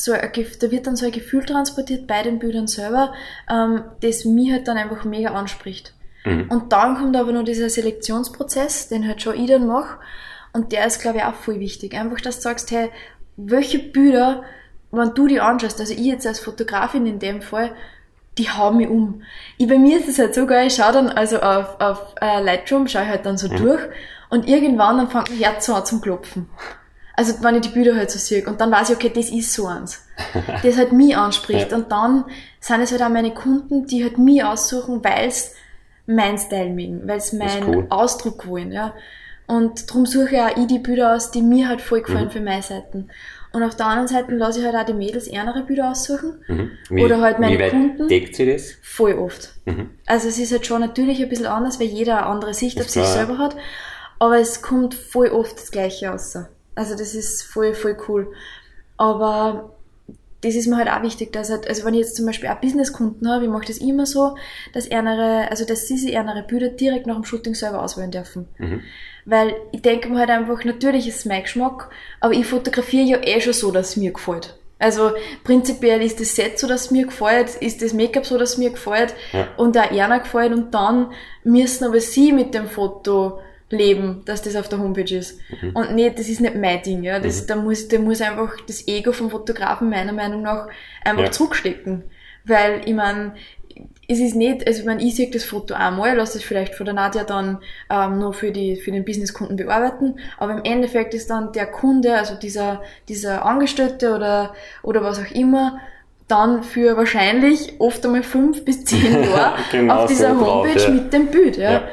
wird dann so ein Gefühl transportiert bei den Bildern selber, das mich halt dann einfach mega anspricht. Und dann kommt aber noch dieser Selektionsprozess, den halt schon ich dann mache, und der ist, glaube ich, auch voll wichtig. Einfach, dass du sagst, hey, welche Bilder, wenn du die anschaust, also ich jetzt als Fotografin in dem Fall, die hauen mich um. Bei mir ist es halt so geil, ich schaue dann, also auf Lightroom, schaue ich halt dann so durch und irgendwann dann fängt mein Herz so an zum Klopfen. Also wenn ich die Bilder halt so sehe und dann weiß ich, okay, das ist so eins. Das halt mich anspricht und dann sind es halt auch meine Kunden, die halt mich aussuchen, weil es mein Style mögen, weil es meinen Ausdruck wollen, ja. Und darum suche ich auch die Bilder aus, die mir halt voll gefallen für meine Seiten. Und auf der anderen Seite lasse ich halt auch die Mädels andere Bilder aussuchen. Oder halt meine Kunden. Wie weit deckt sie das? Voll oft. Also es ist halt schon natürlich ein bisschen anders, weil jeder eine andere Sicht auf sich selber hat. Aber es kommt voll oft das Gleiche raus. Also das ist voll, voll cool. Aber das ist mir halt auch wichtig, dass halt, also wenn ich jetzt zum Beispiel auch Businesskunden habe, ich mache das immer so, dass sie sich ihre Bilder direkt nach dem Shooting selber auswählen dürfen. Weil ich denke mir halt einfach, natürlich ist es mein Geschmack, aber ich fotografiere ja eh schon so, dass es mir gefällt. Also prinzipiell ist das Set so, dass es mir gefällt, ist das Make-up so, dass es mir gefällt und auch einer gefällt und dann müssen aber sie mit dem Foto leben, dass das auf der Homepage ist. Und nicht, das ist nicht mein Ding, ja. Da muss einfach das Ego vom Fotografen meiner Meinung nach einfach zurückstecken. Weil, ich meine, es ist nicht, also ich meine, ich sehe das Foto einmal, lasse das vielleicht von der Nadja dann nur für den Businesskunden bearbeiten, aber im Endeffekt ist dann der Kunde, also dieser Angestellte oder was auch immer, dann für wahrscheinlich oft einmal 5 bis 10 Jahre auf dieser Homepage mit dem Bild, ja.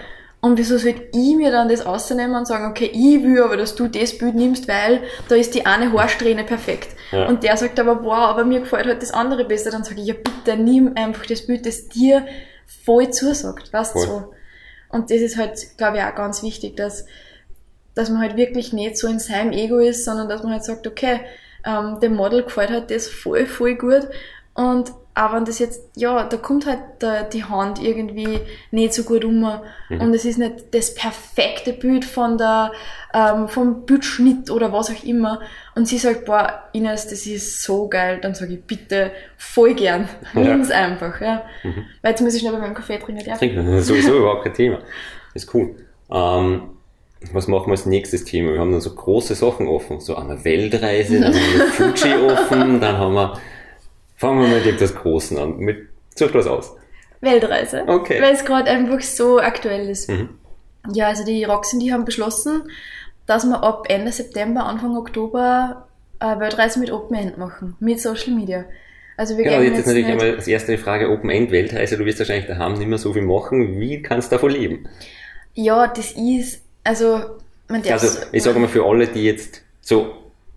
Und wieso sollte ich mir dann das rausnehmen und sagen, okay, ich will aber, dass du das Bild nimmst, weil da ist die eine Haarsträhne perfekt. Ja. Und der sagt aber, wow, aber mir gefällt halt das andere besser. Dann sage ich, ja bitte, nimm einfach das Bild, das dir voll zusagt, weißt du so. Und das ist halt, glaube ich, auch ganz wichtig, dass man halt wirklich nicht so in seinem Ego ist, sondern dass man halt sagt, okay, dem Model gefällt halt das voll, voll gut. Und auch wenn das jetzt, ja, da kommt halt die Hand irgendwie nicht so gut um. Und es ist nicht das perfekte Bild vom Bildschnitt oder was auch immer. Und sie sagt, boah, Ines, das ist so geil. Dann sage ich, bitte, voll gern. Nimm's einfach, ja. Weil jetzt muss ich schnell bei meinem Kaffee trinken. Ja. Trinken, das ist sowieso überhaupt kein Thema. Das ist cool. Was machen wir als nächstes Thema? Wir haben dann so große Sachen offen. So eine Weltreise, dann haben wir Fuji offen, dann haben wir... Fangen wir mal mit etwas Großen an. Such was aus. Weltreise. Okay. Weil es gerade einfach so aktuell ist. Ja, also die Roxen, die haben beschlossen, dass wir ab Ende September, Anfang Oktober eine Weltreise mit Open End machen. Mit Social Media. Also wir genau, gehen jetzt ist natürlich einmal als erste Frage Open End Weltreise. Du wirst wahrscheinlich daheim nicht mehr so viel machen. Wie kannst du davon leben? Ja, das ist, also, ich sage mal für alle, die jetzt so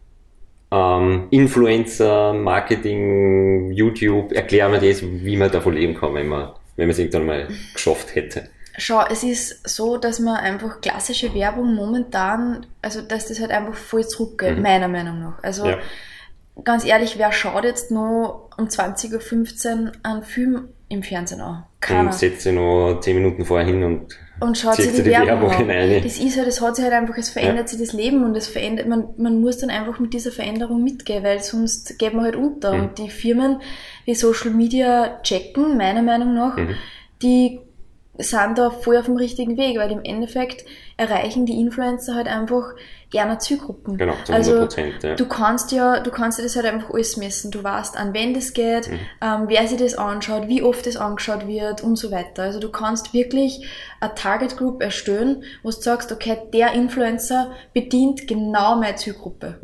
Influencer, Marketing, YouTube, erklären wir das, wie man davon leben kann, wenn man es irgendwann mal geschafft hätte. Schau, es ist so, dass man einfach klassische Werbung momentan, also dass das halt einfach voll zurückgeht, meiner Meinung nach. Also ganz ehrlich, wer schaut jetzt noch um 20.15 Uhr einen Film im Fernsehen an? Keiner. Und setzt sich noch 10 Minuten vorher hin und schaut sich die Werbung an. Hinein. Das ist halt, das hat sich halt einfach, es verändert sich das Leben und es verändert, man muss dann einfach mit dieser Veränderung mitgehen, weil sonst geht man halt unter. Und die Firmen, die Social Media checken, meiner Meinung nach, die sind da voll auf dem richtigen Weg, weil im Endeffekt erreichen die Influencer halt einfach gerne Zielgruppen. Genau, zu 100%, also ja. du kannst dir das halt einfach alles messen. Du weißt, an wen das geht, wer sich das anschaut, wie oft das angeschaut wird und so weiter. Also du kannst wirklich eine Target Group erstellen, wo du sagst, okay, der Influencer bedient genau meine Zielgruppe.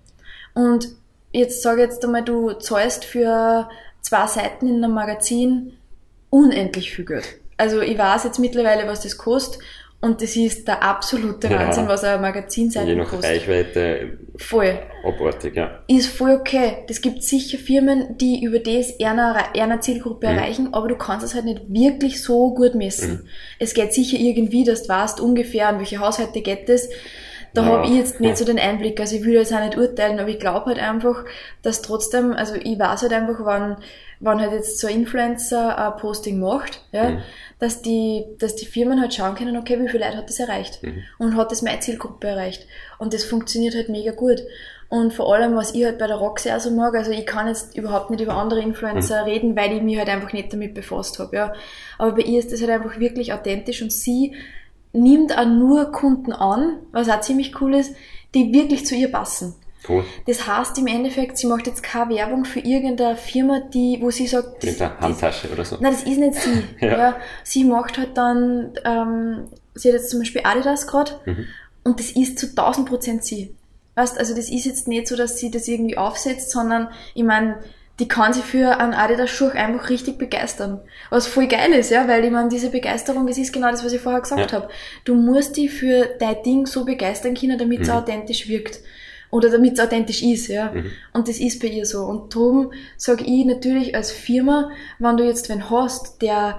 Und jetzt sage ich jetzt einmal, du zahlst für 2 Seiten in einem Magazin unendlich viel Geld. Also ich weiß jetzt mittlerweile, was das kostet und das ist der absolute Wahnsinn, was eine Magazinseite kostet. Je nach Reichweite voll. Abartig, ja. Ist voll okay. Das gibt sicher Firmen, die über das eine Zielgruppe erreichen, aber du kannst es halt nicht wirklich so gut messen. Es geht sicher irgendwie, dass du weißt ungefähr, an welche Haushalte geht es. Da habe ich jetzt nicht so den Einblick, also ich will jetzt auch nicht urteilen, aber ich glaube halt einfach, dass trotzdem, also ich weiß halt einfach, wann halt jetzt so ein Influencer ein Posting macht, ja, dass die Firmen halt schauen können, okay, wie viele Leute hat das erreicht und hat das meine Zielgruppe erreicht und das funktioniert halt mega gut. Und vor allem, was ich halt bei der Roxy auch so mag, also ich kann jetzt überhaupt nicht über andere Influencer reden, weil ich mich halt einfach nicht damit befasst habe, ja. Aber bei ihr ist das halt einfach wirklich authentisch und sie nimmt auch nur Kunden an, was auch ziemlich cool ist, die wirklich zu ihr passen. Cool. Das heißt im Endeffekt, sie macht jetzt keine Werbung für irgendeine Firma, wo sie sagt... Mit der Handtasche oder so. Nein, das ist nicht sie. Ja. Sie macht halt dann, sie hat jetzt zum Beispiel Adidas gerade und das ist zu 1000% sie. Weißt, also das ist jetzt nicht so, dass sie das irgendwie aufsetzt, sondern ich meine, die kann sich für einen Adidas-Schuh einfach richtig begeistern. Was voll geil ist, ja, weil ich meine, diese Begeisterung, das ist genau das, was ich vorher gesagt habe. Du musst dich für dein Ding so begeistern können, damit es authentisch wirkt. Oder damit es authentisch ist, ja. Und das ist bei ihr so. Und darum sage ich natürlich als Firma, wenn du jetzt wen hast, der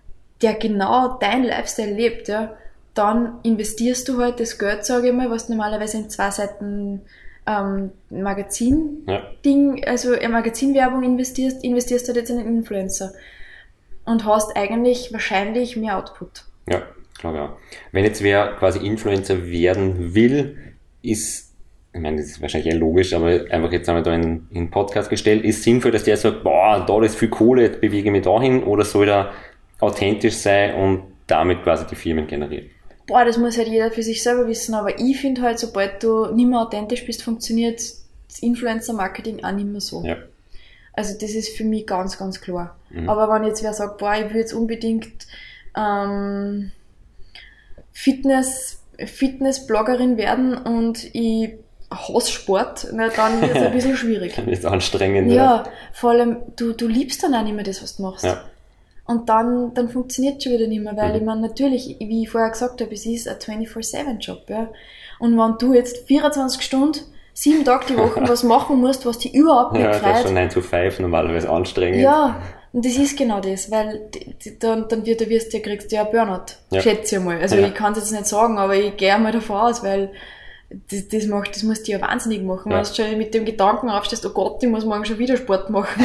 genau dein Lifestyle lebt, ja, dann investierst du halt das Geld, sage ich mal, was du normalerweise in 2 Seiten Magazin-Ding, also Magazinwerbung investierst du halt jetzt in einen Influencer und hast eigentlich wahrscheinlich mehr Output. Ja, glaube ich auch. Wenn jetzt wer quasi Influencer werden will, ich meine, das ist wahrscheinlich eher logisch, aber einfach jetzt haben wir da in Podcast gestellt, ist sinnvoll, dass der sagt, boah, da ist viel Kohle, jetzt bewege ich mich dahin, oder soll er authentisch sein und damit quasi die Firmen generieren? Boah, das muss halt jeder für sich selber wissen, aber ich finde halt, sobald du nicht mehr authentisch bist, funktioniert das Influencer-Marketing auch nicht mehr so. Ja. Also das ist für mich ganz, ganz klar. Aber wenn jetzt wer sagt, boah, ich will jetzt unbedingt Fitness-Bloggerin werden und ich hasse Sport, na, dann wird es ein bisschen schwierig. Dann ist es anstrengend. Ja, vor allem, du liebst dann auch nicht mehr das, was du machst. Ja. Und dann funktioniert es schon wieder nicht mehr, weil ich meine, natürlich, wie ich vorher gesagt habe, es ist ein 24/7-Job, ja. Und wenn du jetzt 24 Stunden, 7 Tage die Woche was machen musst, was dich überhaupt nicht freut. Ja, das ist schon 9 to 5 normalerweise anstrengend. Ja, und das ist genau das, weil dann kriegst du ja Burnout, schätze ich mal. Also ich kann es jetzt nicht sagen, aber ich gehe mal davon aus, weil das muss dich ja wahnsinnig machen, wenn du schon mit dem Gedanken aufstehst, oh Gott, ich muss morgen schon wieder Sport machen.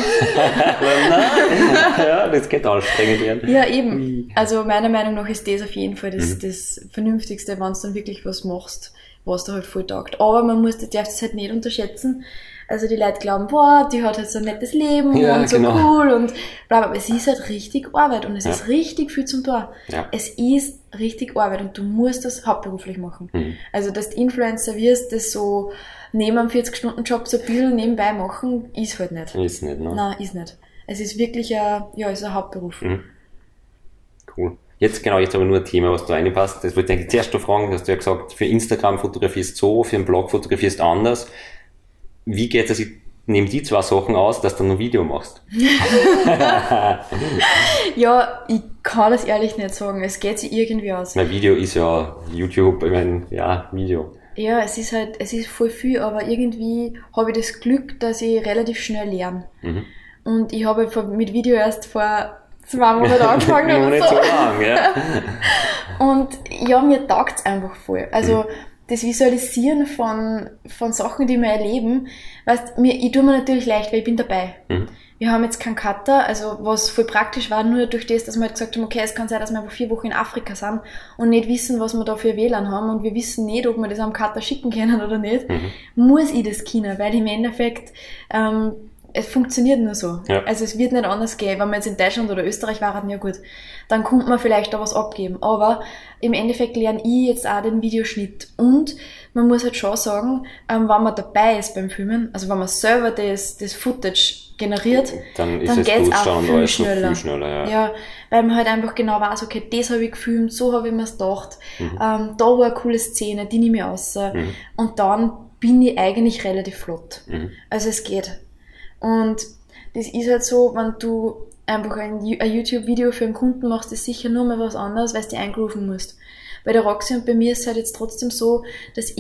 Ja, das geht anstrengend werden. Ja, eben. Also meiner Meinung nach ist das auf jeden Fall das Vernünftigste, wenn du dann wirklich was machst, was da halt voll taugt. Aber man darf das halt nicht unterschätzen. Also die Leute glauben, boah, die hat halt so ein nettes Leben und so cool und bla bla. Aber es ist halt richtig Arbeit und es ist richtig viel zum Tor. Ja. Es ist richtig Arbeit und du musst das hauptberuflich machen. Also, dass du Influencer wirst, das so neben einem 40-Stunden-Job so ein bisschen nebenbei machen, ist halt nicht. Ist nicht, ne? Nein, ist nicht. Es ist wirklich ein Hauptberuf. Cool. Jetzt aber nur ein Thema, was da reinpasst. Das wollte ich eigentlich zuerst noch fragen, hast du ja gesagt, für Instagram fotografierst so, für einen Blog fotografierst anders. Wie geht es, ich nehme die 2 Sachen aus, dass du noch ein Video machst? Ja, ich kann das ehrlich nicht sagen. Es geht sich irgendwie aus. Mein Video ist ja YouTube, ich meine, Video. Ja, es ist voll viel, aber irgendwie habe ich das Glück, dass ich relativ schnell lerne. Und ich habe mit Video erst vor 2 Monaten angefangen. Noch nicht so lang, ja. Und ja, mir taugt es einfach voll. Also, das Visualisieren von Sachen, die wir erleben, weißt, ich tue mir natürlich leicht, weil ich bin dabei. Wir haben jetzt keinen Cutter, also was voll praktisch war, nur durch das, dass wir halt gesagt haben, okay, es kann sein, dass wir einfach 4 Wochen in Afrika sind und nicht wissen, was wir da für WLAN haben und wir wissen nicht, ob wir das am Cutter schicken können oder nicht, muss ich das können, weil im Endeffekt es funktioniert nur so. Ja. Also es wird nicht anders gehen. Wenn wir jetzt in Deutschland oder Österreich waren, ja gut, dann könnte man vielleicht da was abgeben. Aber im Endeffekt lerne ich jetzt auch den Videoschnitt. Und man muss halt schon sagen, wenn man dabei ist beim Filmen, also wenn man selber das Footage generiert, dann geht es auch viel schneller. Ja, weil man halt einfach genau weiß, okay, das habe ich gefilmt, so habe ich mir's gedacht, da war eine coole Szene, die nehme ich raus. Und dann bin ich eigentlich relativ flott. Also es geht. Und das ist halt so, wenn du einfach ein YouTube-Video für einen Kunden machst, ist sicher nur mal was anderes, weil du dich eingrooven musst. Bei der Roxy und bei mir ist es halt jetzt trotzdem so, dass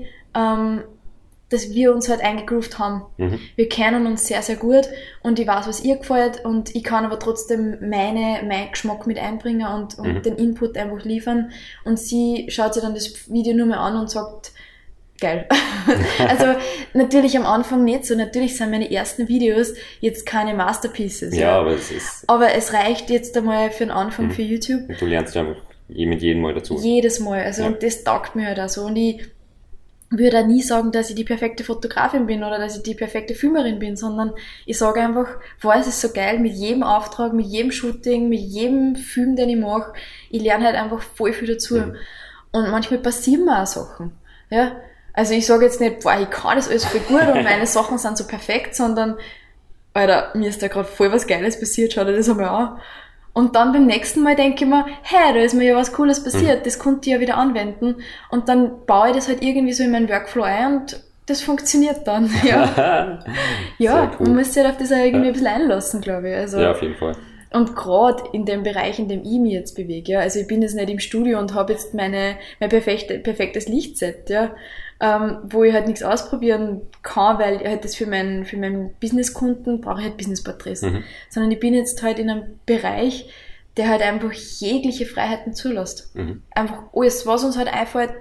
wir uns halt eingegroovt haben. Wir kennen uns sehr, sehr gut und ich weiß, was ihr gefällt und ich kann aber trotzdem meinen Geschmack mit einbringen und den Input einfach liefern und sie schaut sich dann das Video nur mal an und sagt, geil. Also natürlich am Anfang nicht so. Natürlich sind meine ersten Videos jetzt keine Masterpieces. Ja, aber es reicht jetzt einmal für den Anfang für YouTube. Du lernst ja mit jedem Mal dazu. Jedes Mal. Also und das taugt mir halt auch so. Und ich würde auch nie sagen, dass ich die perfekte Fotografin bin oder dass ich die perfekte Filmerin bin, sondern ich sage einfach, boah, es ist so geil mit jedem Auftrag, mit jedem Shooting, mit jedem Film, den ich mache. Ich lerne halt einfach voll viel dazu. Und manchmal passieren mir auch Sachen. Ja. Also ich sage jetzt nicht, boah, ich kann das alles voll gut und meine Sachen sind so perfekt, sondern, Alter, mir ist da gerade voll was Geiles passiert, schau dir das einmal an. Und dann beim nächsten Mal denke ich mir, hey, da ist mir ja was Cooles passiert, das konnte ich ja wieder anwenden. Und dann baue ich das halt irgendwie so in meinen Workflow ein und das funktioniert dann. Ja, ja, cool. Man muss sich halt auf das auch irgendwie ein bisschen einlassen, glaube ich. Also, ja, auf jeden Fall. Und gerade in dem Bereich, in dem ich mich jetzt bewege, ja, also ich bin jetzt nicht im Studio und habe jetzt mein perfektes Lichtset, ja, wo ich halt nichts ausprobieren kann, weil ich halt das für meinen Businesskunden brauche ich halt Businessporträts. Sondern ich bin jetzt halt in einem Bereich, der halt einfach jegliche Freiheiten zulässt. Einfach alles, was uns halt einfällt,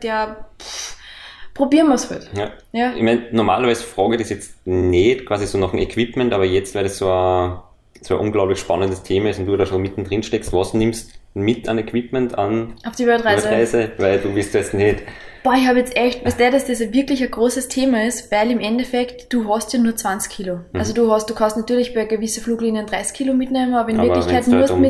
probieren wir es halt. Ja. Ich meine, normalerweise frage ich das jetzt nicht quasi so nach dem Equipment, aber jetzt, weil das so ein unglaublich spannendes Thema ist und du da schon mittendrin steckst, was nimmst du mit an Equipment auf die Weltreise? Weil du bist jetzt nicht... Boah, ich habe jetzt echt, weißt du, dass das wirklich ein großes Thema ist, weil im Endeffekt, du hast ja nur 20 Kilo. Also du kannst natürlich bei gewissen Fluglinien 30 Kilo mitnehmen, aber in Wirklichkeit musst du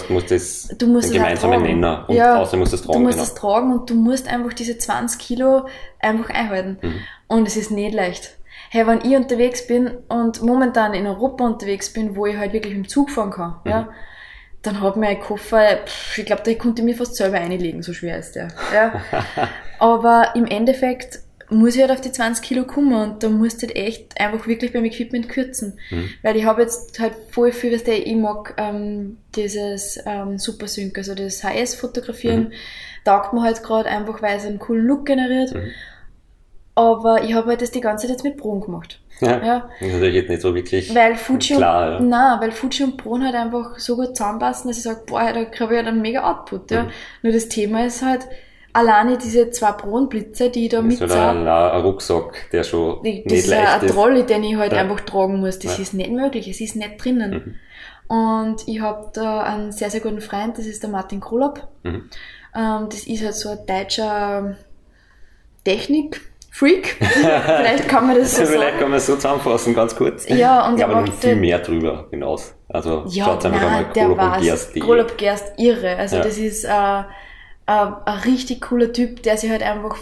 musst den gemeinsamen Nenner und außerdem musst du es tragen. Du musst es tragen und du musst einfach diese 20 Kilo einfach einhalten. Und es ist nicht leicht. Hey, wenn ich unterwegs bin und momentan in Europa unterwegs bin, wo ich halt wirklich im Zug fahren kann, ja, dann hat mein Koffer, ich glaube, der konnte mir fast selber einlegen, so schwer ist der. Ja. Aber im Endeffekt muss ich halt auf die 20 Kilo kommen und da musst du halt echt einfach wirklich beim Equipment kürzen. Weil ich habe jetzt halt voll viel, ich mag dieses Super Sync, also das HS-Fotografieren, taugt mir halt gerade einfach, weil es einen coolen Look generiert. Aber ich habe halt das die ganze Zeit jetzt mit Bron gemacht. Ja. Das ist natürlich jetzt nicht so wirklich weil Fuji klar. weil Fuji und Bron halt einfach so gut zusammenpassen, dass ich sage, boah, da kriege ich halt einen mega Output. Ja. Nur das Thema ist halt, alleine diese 2 Bronblitze, die ich da mit so ein Rucksack, der schon nicht das leicht ist. Ein Trolley, den ich halt einfach tragen muss. Das ist nicht möglich, es ist nicht drinnen. Und ich habe da einen sehr, sehr guten Freund, das ist der Martin Krolop. Das ist halt so ein deutscher Technik-Freak. Vielleicht kann man das so sagen. Vielleicht kann man es so zusammenfassen, ganz kurz. Ja, und aber noch viel mehr drüber hinaus. Also schaut einfach mal Krolop und Gerst. Krolop Gerst, irre. Also das ist ein richtig cooler Typ, der sich halt einfach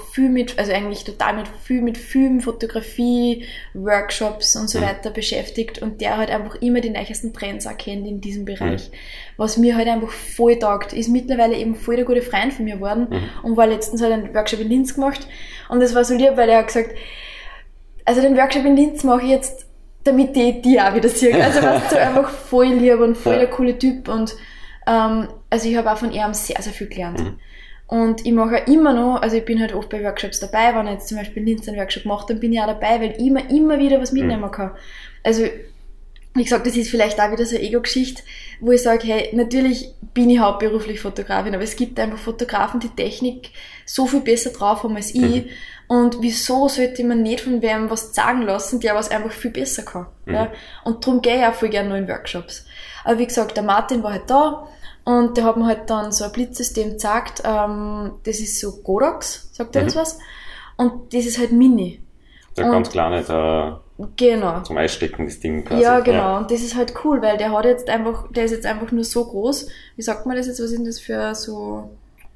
viel mit Film, Fotografie, Workshops und so weiter beschäftigt und der halt einfach immer die neuesten Trends auch kennt in diesem Bereich. Was mir halt einfach voll taugt. Ist mittlerweile eben voll der gute Freund von mir geworden und war letztens halt einen Workshop in Linz gemacht und das war so lieb, weil er hat gesagt, also den Workshop in Linz mache ich jetzt, damit die auch wieder sehe. Also was so einfach voll lieb und voll der coole Typ und also ich habe auch von ihm sehr, sehr viel gelernt. Und ich mache auch immer noch, also ich bin halt oft bei Workshops dabei, wenn ich jetzt zum Beispiel in Linz einen Workshop mache, dann bin ich auch dabei, weil ich immer wieder was mitnehmen kann. Also, wie gesagt, das ist vielleicht auch wieder so eine Ego-Geschichte, wo ich sage, hey, natürlich bin ich hauptberuflich Fotografin, aber es gibt einfach Fotografen, die Technik so viel besser drauf haben als ich. Und wieso sollte man nicht von wem was sagen lassen, der was einfach viel besser kann? Ja? Und darum gehe ich auch voll gerne noch in Workshops. Aber wie gesagt, der Martin war halt da, und der hat mir halt dann so ein Blitzsystem gezeigt, das ist so Godox, sagt er das was? Und das ist halt mini. So ganz kleine, genau. Zum Einstecken, das Ding quasi. Ja, genau. Und das ist halt cool, weil der ist jetzt einfach nur so groß. Wie sagt man das jetzt? Was sind das für so,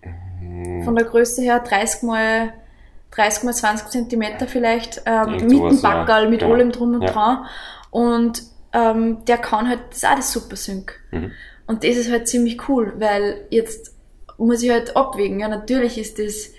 von der Größe her 30 mal 20 Zentimeter vielleicht, mit dem Backerl, mit allem drum und dran. Und der kann halt, das ist auch das Super Sync. Und das ist halt ziemlich cool, weil jetzt muss ich halt abwägen. Ja, natürlich ist das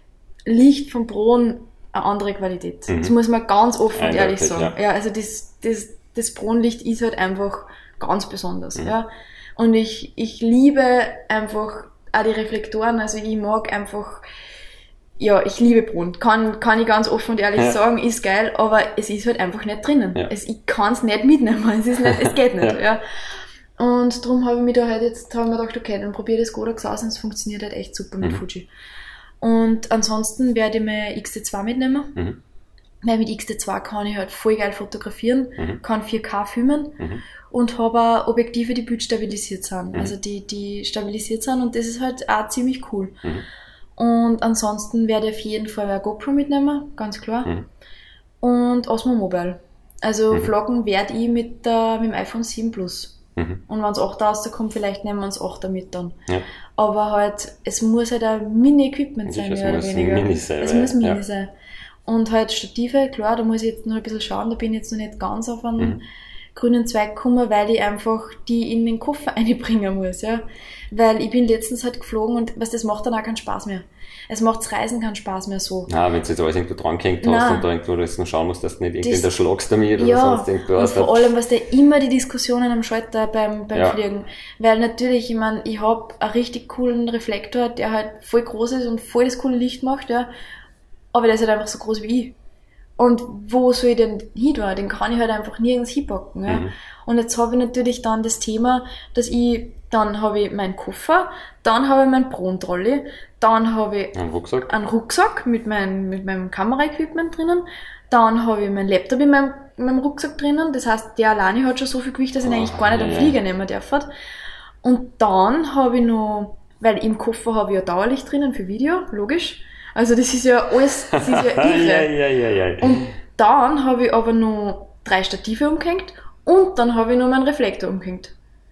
Licht vom Bron eine andere Qualität. Das muss man ganz offen und ehrlich sagen. Ja, also das Bronlicht ist halt einfach ganz besonders. Ja. Und ich liebe einfach auch die Reflektoren. Also ich mag einfach, ja, ich liebe Bron. Kann ich ganz offen und ehrlich sagen, ist geil, aber es ist halt einfach nicht drinnen. Ja. Ich kann es nicht mitnehmen. Es geht nicht. Ja. Und darum habe ich mir da halt jetzt, habe ich mir gedacht, okay, dann probiere das Godox aus und es funktioniert halt echt super mit Fuji. Und ansonsten werde ich mir XT2 mitnehmen, weil mit XT2 kann ich halt voll geil fotografieren, kann 4K filmen und habe auch Objektive, die bildstabilisiert sind, also die stabilisiert sind und das ist halt auch ziemlich cool. Und ansonsten werde ich auf jeden Fall eine GoPro mitnehmen, ganz klar, und Osmo Mobile. Also vloggen werde ich mit dem iPhone 7 Plus. Und wenn es 8 rauskommt, vielleicht nehmen wir uns 8 mit dann. Ja. Aber halt, es muss halt ein Mini-Equipment sein, mehr oder weniger. Es muss Mini sein. Und halt Stative, klar, da muss ich jetzt noch ein bisschen schauen, da bin ich jetzt noch nicht ganz auf einen grünen Zweig gekommen, weil ich einfach die in den Koffer einbringen muss, ja. Weil ich bin letztens halt geflogen und das macht dann auch keinen Spaß mehr. Es macht das Reisen keinen Spaß mehr so. Wenn du jetzt alles irgendwo dran gehängt hast und da irgendwo jetzt noch schauen musst, dass du nicht irgendwie in der Schlagst damit oder sonst irgendwo hast. Und vor allem, was da immer die Diskussionen am Schalter beim Fliegen. Weil natürlich, ich meine, ich habe einen richtig coolen Reflektor, der halt voll groß ist und voll das coole Licht macht, ja. Aber der ist halt einfach so groß wie ich. Und wo soll ich denn hin tun? Den kann ich halt einfach nirgends hinpacken. Ja? Und jetzt habe ich natürlich dann das Thema, dass dann habe ich meinen Koffer, dann habe ich meinen Bron-Trolley, dann habe ich einen Rucksack mit meinem Kameraequipment drinnen, dann habe ich meinen Laptop in meinem Rucksack drinnen, das heißt, der alleine hat schon so viel Gewicht, dass ich ihn eigentlich gar nicht am Flieger nehmen darf. Und dann habe ich noch, weil im Koffer habe ich ja Dauerlicht drinnen für Video, logisch. Also das ist ja alles, das ist ja irre. Und dann habe ich aber noch 3 Stative umgehängt und dann habe ich noch meinen Reflektor umgehängt.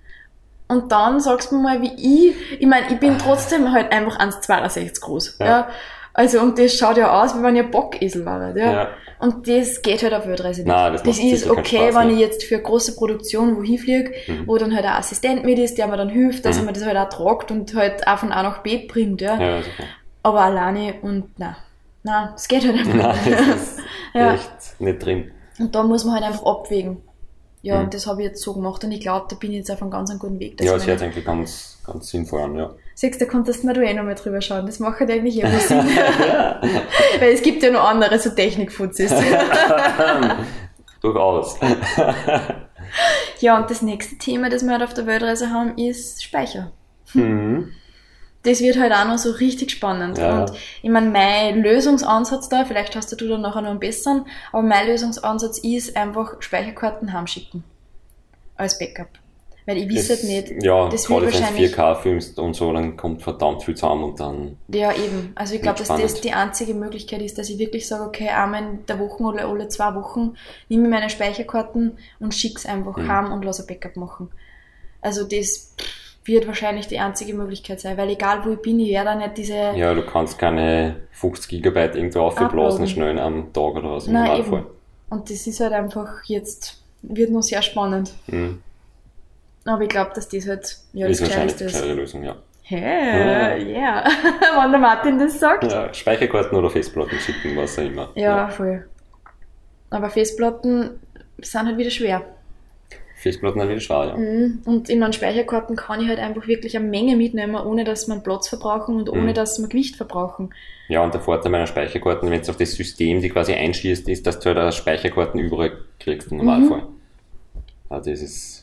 Und dann sagst du mir mal, wie ich meine, ich bin trotzdem halt einfach 1,62 groß. Ja. Also, und das schaut ja aus, wie wenn ich ein Bockesel war. Ja. Und das geht halt auf Weltreise nicht. Nein, das ist okay, wenn ich jetzt für eine große Produktion wohin fliege, wo dann halt ein Assistent mit ist, der mir dann hilft, dass er mir das halt auch tragt und halt auch von A nach B bringt. Ja. Okay. Aber alleine und nein. Nein, es geht halt einfach Nein, nicht. das ist Ja. echt nicht drin. Und da muss man halt einfach abwägen. Ja, und das habe ich jetzt so gemacht und ich glaube, da bin ich jetzt auf einem ganz guten Weg. Ja, es hört sich eigentlich ganz, ganz sinnvoll an, ja. Siehst du, da konntest du mir nochmal drüber schauen. Das macht halt eigentlich immer Sinn. Weil es gibt ja noch andere so Technikfuzis. Durchaus. Ja, und das nächste Thema, das wir halt auf der Weltreise haben, ist Speicher. Das wird halt auch noch so richtig spannend. Ja. Und ich meine, mein Lösungsansatz da, vielleicht hast du dann nachher noch einen besseren, aber mein Lösungsansatz ist einfach Speicherkarten heimschicken. Als Backup. Weil ich weiß halt nicht, Ja, das wird gerade wenn du wahrscheinlich... 4K filmst und so, dann kommt verdammt viel zusammen und dann... Ja, eben. Also ich glaube, dass das spannend. die einzige Möglichkeit ist, dass ich wirklich sage, okay, einmal in der Woche oder alle 2 Wochen nehme ich meine Speicherkarten und schicke es einfach heim und lasse ein Backup machen. Also das wird wahrscheinlich die einzige Möglichkeit sein, weil egal wo ich bin, ich werde da nicht diese... Ja, du kannst keine 50 Gigabyte irgendwo aufblasen, Uploaden. schnell am Tag oder was im Nein, Normalfall. eben. Und das ist halt einfach jetzt, wird noch sehr spannend. Mhm. Aber ich glaube, dass das halt, ja, Ist das wahrscheinlich Gescheiteste die ist. gescheitere Lösung, ja. Hey, yeah. Wenn der Martin das sagt. Ja, Speicherkarten oder Festplatten schicken, was auch immer. Ja, voll. Aber Festplatten sind halt wieder schwer. Festplatten dann wieder schwer, ja. Und in meinen Speicherkarten kann ich halt einfach wirklich eine Menge mitnehmen, ohne dass wir Platz verbrauchen und ohne dass wir Gewicht verbrauchen. Ja, und der Vorteil meiner Speicherkarten, wenn du auf das System die quasi einschließt, ist, dass du halt auch Speicherkarten überall kriegst im Normalfall. Also das ist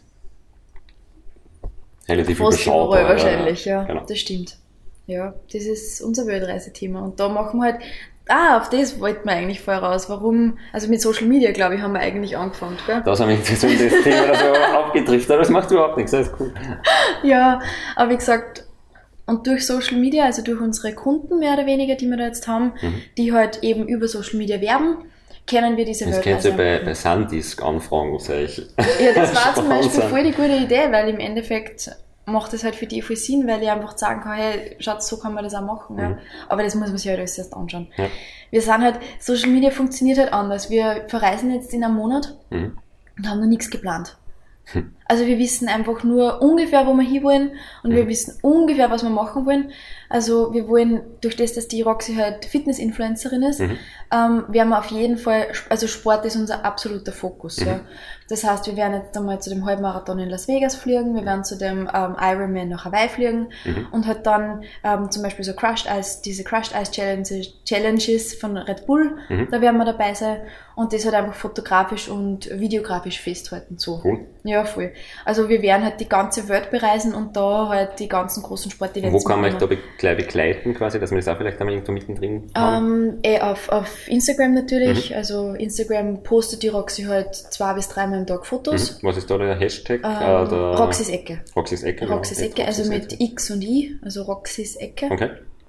relativ Fast überschaubar. überall wahrscheinlich, ja. Genau. Das stimmt. Ja, das ist unser Weltreisethema. Und da machen wir halt, auf das wollten wir eigentlich vorher raus. Warum, also mit Social Media, glaube ich, haben wir eigentlich angefangen, gell? Das haben wir das Thema da so abgedriftet, aber das macht überhaupt nichts, das ist cool. Ja, aber wie gesagt, und durch Social Media, also durch unsere Kunden mehr oder weniger, die wir da jetzt haben, die halt eben über Social Media werben, kennen wir diese Das könnt ihr Weltreise. bei Sandisk anfragen, was euch. Ja, das war zum Beispiel Sponsern. voll die gute Idee, weil im Endeffekt macht das halt für die voll Sinn, weil ich einfach sagen kann, hey, schaut, so kann man das auch machen. Ja. Aber das muss man sich halt alles erst anschauen. Ja. Wir sind halt, Social Media funktioniert halt anders. Wir verreisen jetzt in einem Monat und haben noch nichts geplant. Also wir wissen einfach nur ungefähr, wo wir hinwollen und wir wissen ungefähr, was wir machen wollen. Also wir wollen, durch das, dass die Roxy halt Fitness-Influencerin ist, werden wir auf jeden Fall, also Sport ist unser absoluter Fokus. Ja. Das heißt, wir werden jetzt einmal zu dem Halbmarathon in Las Vegas fliegen, wir werden zu dem Ironman nach Hawaii fliegen und halt dann zum Beispiel so diese Crushed Ice Challenges von Red Bull, da werden wir dabei sein und das halt einfach fotografisch und videografisch festhalten. So. Cool. Ja, voll. Also wir werden halt die ganze Welt bereisen und da halt die ganzen großen Sportevents Wo kann man euch machen. da gleich begleiten quasi, dass wir das auch vielleicht einmal irgendwo mittendrin haben? Auf Instagram natürlich. Also Instagram postet die Roxy halt 2 bis 3 Mal am Tag Fotos. Was ist da der Hashtag? Roxys Ecke. Roxys Ecke. Roxys genau. Ecke, also Roxys mit Ecke. X und I, also Roxys Ecke. Okay.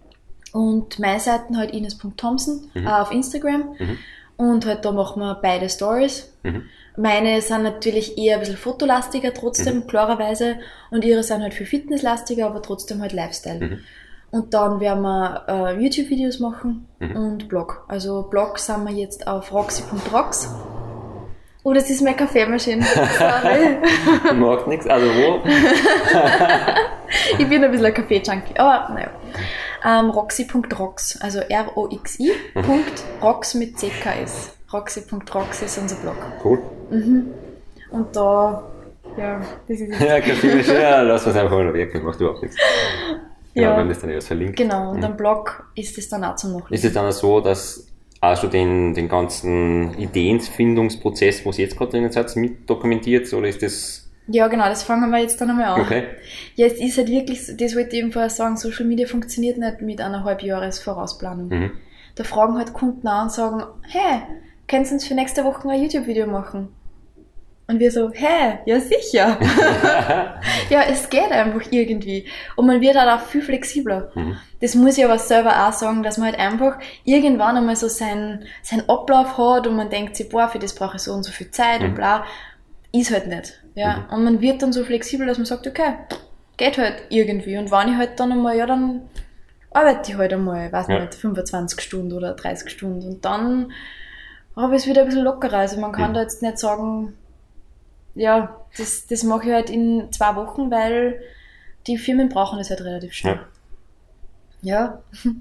Und meine Seiten halt ines.thompson auf Instagram. Und halt da machen wir beide Stories. Meine sind natürlich eher ein bisschen fotolastiger trotzdem, klarerweise. Und ihre sind halt viel fitnesslastiger, aber trotzdem halt Lifestyle. Und dann werden wir YouTube-Videos machen und Blog. Also Blog sind wir jetzt auf roxy.rocks. Oh, das ist meine Kaffeemaschine. Sorry. Macht nichts. Also wo? Ich bin ein bisschen ein Kaffee-Junkie, aber naja. Roxy.rocks, also ROXI.rocks mit CKS. Roxy.rocks ist unser Blog. Cool. Und da, ja, das ist Ja, Kaffeemaschine, ja, lass uns einfach mal wirken, macht überhaupt nichts. Genau, Ja. wenn das dann etwas verlinkt. genau, und am Blog ist es dann auch zum Nachlesen. Ist es dann auch so, dass auch schon den ganzen Ideenfindungsprozess, wo ihr jetzt gerade drinnen seid, mit dokumentiert, oder ist das... Ja, genau, das fangen wir jetzt dann einmal an. Okay. Ja, es ist halt wirklich, so, das wollte ich eben vorher sagen, Social Media funktioniert nicht mit einer Halbjahresvorausplanung. Da fragen halt Kunden an und sagen, hey, können Sie uns für nächste Woche ein YouTube-Video machen? Und wir so, hä, ja sicher. Ja, es geht einfach irgendwie. Und man wird halt auch viel flexibler. Das muss ich aber selber auch sagen, dass man halt einfach irgendwann einmal so seinen Ablauf hat und man denkt sich, boah, für das brauche ich so und so viel Zeit und bla. Ist halt nicht. Ja. Und man wird dann so flexibel, dass man sagt, okay, geht halt irgendwie. Und wenn ich halt dann einmal, ja, dann arbeite ich halt einmal, weiß nicht, 25 Stunden oder 30 Stunden. Und dann habe ich es wieder ein bisschen lockerer. Also man kann da jetzt nicht sagen, ja, das mache ich halt in 2 Wochen, weil die Firmen brauchen es halt relativ schnell. Ja.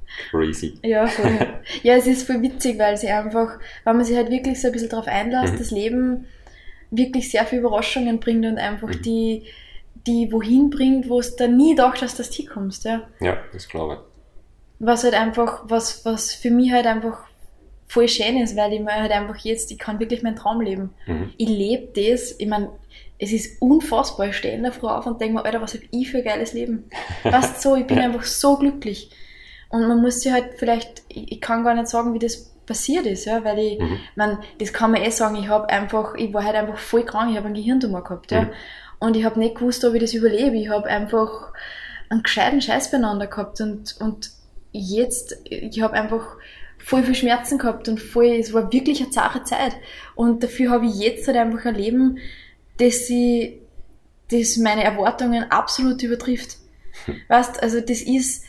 Crazy. Ja, voll. Ja, es ist voll witzig, weil sie einfach, wenn man sich halt wirklich so ein bisschen drauf einlässt, das Leben wirklich sehr viele Überraschungen bringt und einfach die wohin bringt, wo es da nie gedacht hast, dass du hinkommst, ja. Ja, das glaube ich. Was halt einfach, was für mich halt einfach voll schön ist, weil ich mir halt einfach jetzt, ich kann wirklich meinen Traum leben. Ich lebe das, ich meine, es ist unfassbar, ich stehe in der Früh auf und denke mir, Alter, was hab ich für ein geiles Leben. Weißt du, so, ich bin einfach so glücklich. Und man muss sich halt vielleicht, ich kann gar nicht sagen, wie das passiert ist, ja, weil ich, das kann man sagen, ich war halt einfach voll krank, ich habe einen Gehirntumor gehabt, ja. Und ich habe nicht gewusst, ob ich das überlebe. Ich habe einfach einen gescheiten Scheiß beieinander gehabt und jetzt, ich habe einfach voll viel Schmerzen gehabt und es war wirklich eine zahre Zeit. Und dafür habe ich jetzt halt einfach ein Leben, das meine Erwartungen absolut übertrifft. Weißt, also das ist,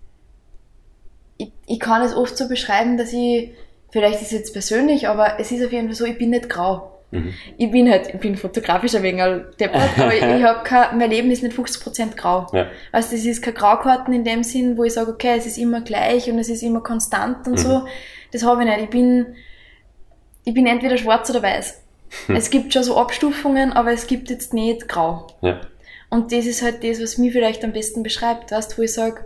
ich kann es oft so beschreiben, dass vielleicht ist es jetzt persönlich, aber es ist auf jeden Fall so, ich bin nicht grau. Ich bin fotografisch ein wenig deppert, aber mein Leben ist nicht 50% grau. Ja. Also das ist kein Graukarten in dem Sinn, wo ich sage, okay, es ist immer gleich und es ist immer konstant und so. Das habe ich nicht. Ich bin entweder schwarz oder weiß. Es gibt schon so Abstufungen, aber es gibt jetzt nicht grau. Ja. Und das ist halt das, was mich vielleicht am besten beschreibt, weißt, wo ich sage,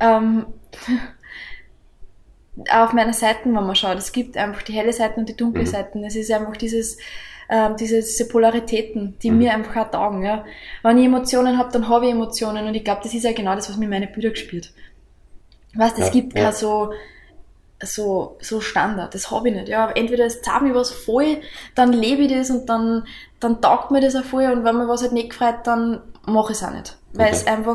auf meiner Seiten, wenn man schaut, es gibt einfach die helle Seiten und die dunkle Seiten. Es ist einfach diese Polaritäten, die mir einfach auch taugen. Ja. Wenn ich Emotionen habe, dann habe ich Emotionen und ich glaube, das ist ja genau das, was mir meine Bilder gespielt. Weißt, es gibt kein so Standard, das habe ich nicht. Ja. Entweder es zeigt mir was voll, dann lebe ich das und dann taugt mir das auch voll und wenn mir was halt nicht gefreut, dann mache ich es auch nicht. Weil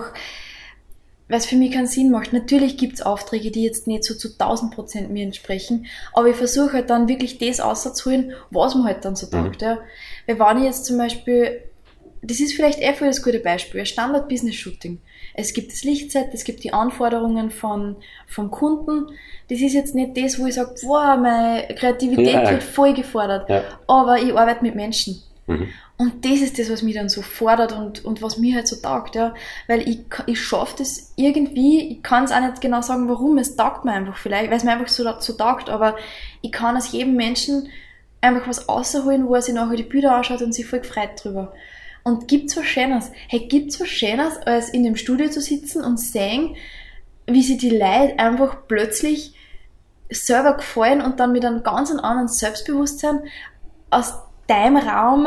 es für mich keinen Sinn macht. Natürlich gibt's Aufträge, die jetzt nicht so zu 1000% mir entsprechen, aber ich versuche halt dann wirklich das rauszuholen, was mir halt dann so taugt. Ja. Weil wenn ich jetzt zum Beispiel, das ist vielleicht voll das gute Beispiel, ein Standard-Business-Shooting. Es gibt das Lichtset, es gibt die Anforderungen vom Kunden. Das ist jetzt nicht das, wo ich sage, wow, meine Kreativität wird voll gefordert. Ja. Aber ich arbeite mit Menschen. Und das ist das, was mich dann so fordert und was mir halt so taugt, ja. Weil ich schaffe das irgendwie, ich kann es auch nicht genau sagen, warum, es taugt mir einfach vielleicht, weil es mir einfach so taugt, aber ich kann aus jedem Menschen einfach was rausholen, wo er sich nachher die Bilder anschaut und sich voll gefreut drüber. Und gibt's was Schönes? Hey, gibt's was Schönes, als in dem Studio zu sitzen und sehen, wie sich die Leute einfach plötzlich selber gefallen und dann mit einem ganz anderen Selbstbewusstsein aus deinem Rahmen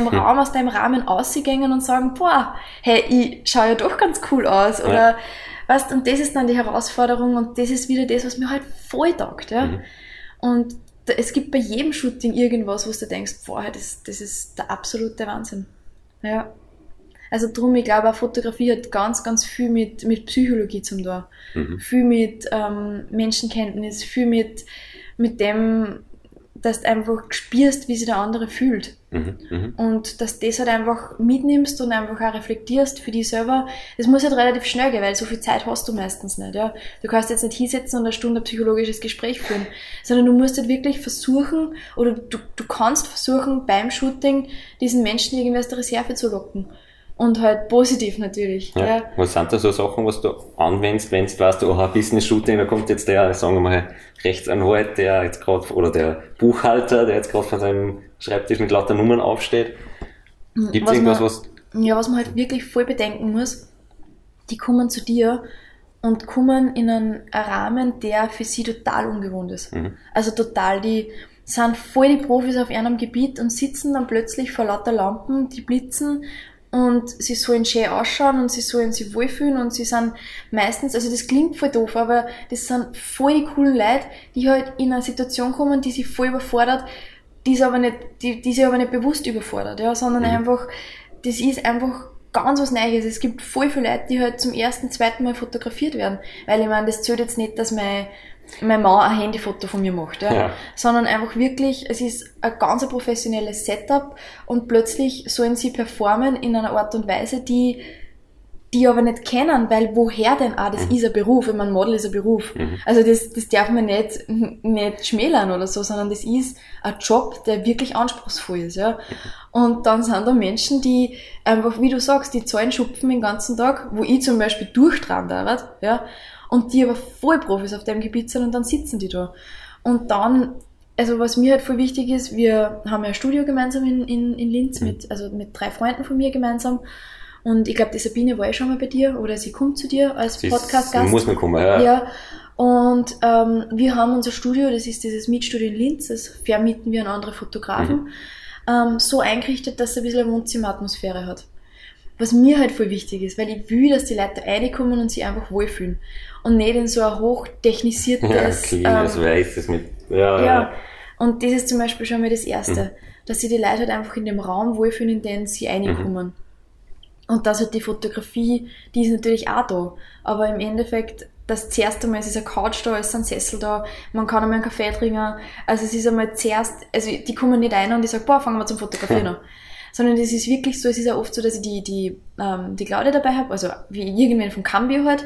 ausgehen und sagen, boah, hey, ich schaue ja doch ganz cool aus, oder, weißt, und das ist dann die Herausforderung und das ist wieder das, was mir halt voll taugt, ja. Und es gibt bei jedem Shooting irgendwas, wo du denkst, boah, das ist der absolute Wahnsinn, ja. Also drum, ich glaube, auch Fotografie hat ganz, ganz viel mit Psychologie zum tun, viel mit Menschenkenntnis, viel mit dem, dass du einfach spürst, wie sich der andere fühlt. Und dass du das halt einfach mitnimmst und einfach auch reflektierst für dich selber. Das muss halt relativ schnell gehen, weil so viel Zeit hast du meistens nicht. Ja? Du kannst jetzt nicht hinsetzen und eine Stunde ein psychologisches Gespräch führen, sondern du musst halt wirklich versuchen, oder du kannst versuchen, beim Shooting diesen Menschen irgendwie aus der Reserve zu locken. Und halt positiv natürlich. Ja. Ja. Was sind da so Sachen, was du anwendest, wenn du weißt, oh, ein Business-Shooting, da kommt jetzt der, sagen wir mal, Rechtsanwalt, der jetzt gerade, oder der Buchhalter, der jetzt gerade von seinem Schreibtisch mit lauter Nummern aufsteht. Gibt es irgendwas, was man halt wirklich voll bedenken muss, die kommen zu dir und kommen in einen Rahmen, der für sie total ungewohnt ist. Also total, die sind voll die Profis auf ihrem Gebiet und sitzen dann plötzlich vor lauter Lampen, die blitzen, und sie sollen schön ausschauen und sie sollen sich wohlfühlen und sie sind meistens, also das klingt voll doof, aber das sind voll die coolen Leute, die halt in eine Situation kommen, die sich voll überfordert, die sich aber nicht bewusst überfordert, ja, sondern einfach, das ist einfach ganz was Neues. Es gibt voll viele Leute, die halt zum ersten, zweiten Mal fotografiert werden, weil ich meine, das zählt jetzt nicht, dass mein Mann ein Handyfoto von mir macht, ja. Sondern einfach wirklich, es ist ein ganz professionelles Setup und plötzlich sollen sie performen in einer Art und Weise, die aber nicht kennen, weil woher denn auch, das ist ein Beruf, ich meine, Model ist ein Beruf. Also das darf man nicht schmälern oder so, sondern das ist ein Job, der wirklich anspruchsvoll ist, ja. Und dann sind da Menschen, die einfach, wie du sagst, die Zahlen schupfen den ganzen Tag, wo ich zum Beispiel durchdran darf, ja. und die aber voll Profis auf dem Gebiet sind und dann sitzen die da. Und dann, also was mir halt voll wichtig ist, wir haben ja ein Studio gemeinsam in Linz mit 3 Freunden von mir gemeinsam. Und ich glaube, die Sabine war schon mal bei dir oder sie kommt zu dir als Podcast-Gast. Muss man kommen, ja. Ja. Und wir haben unser Studio, das ist dieses Mietstudio in Linz, das vermieten wir an andere Fotografen, so eingerichtet, dass es ein bisschen eine Wohnzimmeratmosphäre hat. Was mir halt voll wichtig ist, weil ich will, dass die Leute reinkommen und sich einfach wohlfühlen. Und nicht in so ein hochtechnisiertes... Ja, clean, Weißes mit... Ja, und das ist zum Beispiel schon mal das Erste, dass sich die Leute halt einfach in dem Raum wohlfühlen, in den sie reinkommen. Und das halt die Fotografie, die ist natürlich auch da. Aber im Endeffekt, das zuerst einmal, es ist eine Couch da, es ist ein Sessel da, man kann einmal einen Kaffee trinken. Also es ist einmal zuerst, also die kommen nicht rein und ich sage, boah, fangen wir zum Fotografieren an. Sondern es ist wirklich so, es ist ja oft so, dass ich die Claudia dabei habe, also wie irgendwann vom Cambio halt,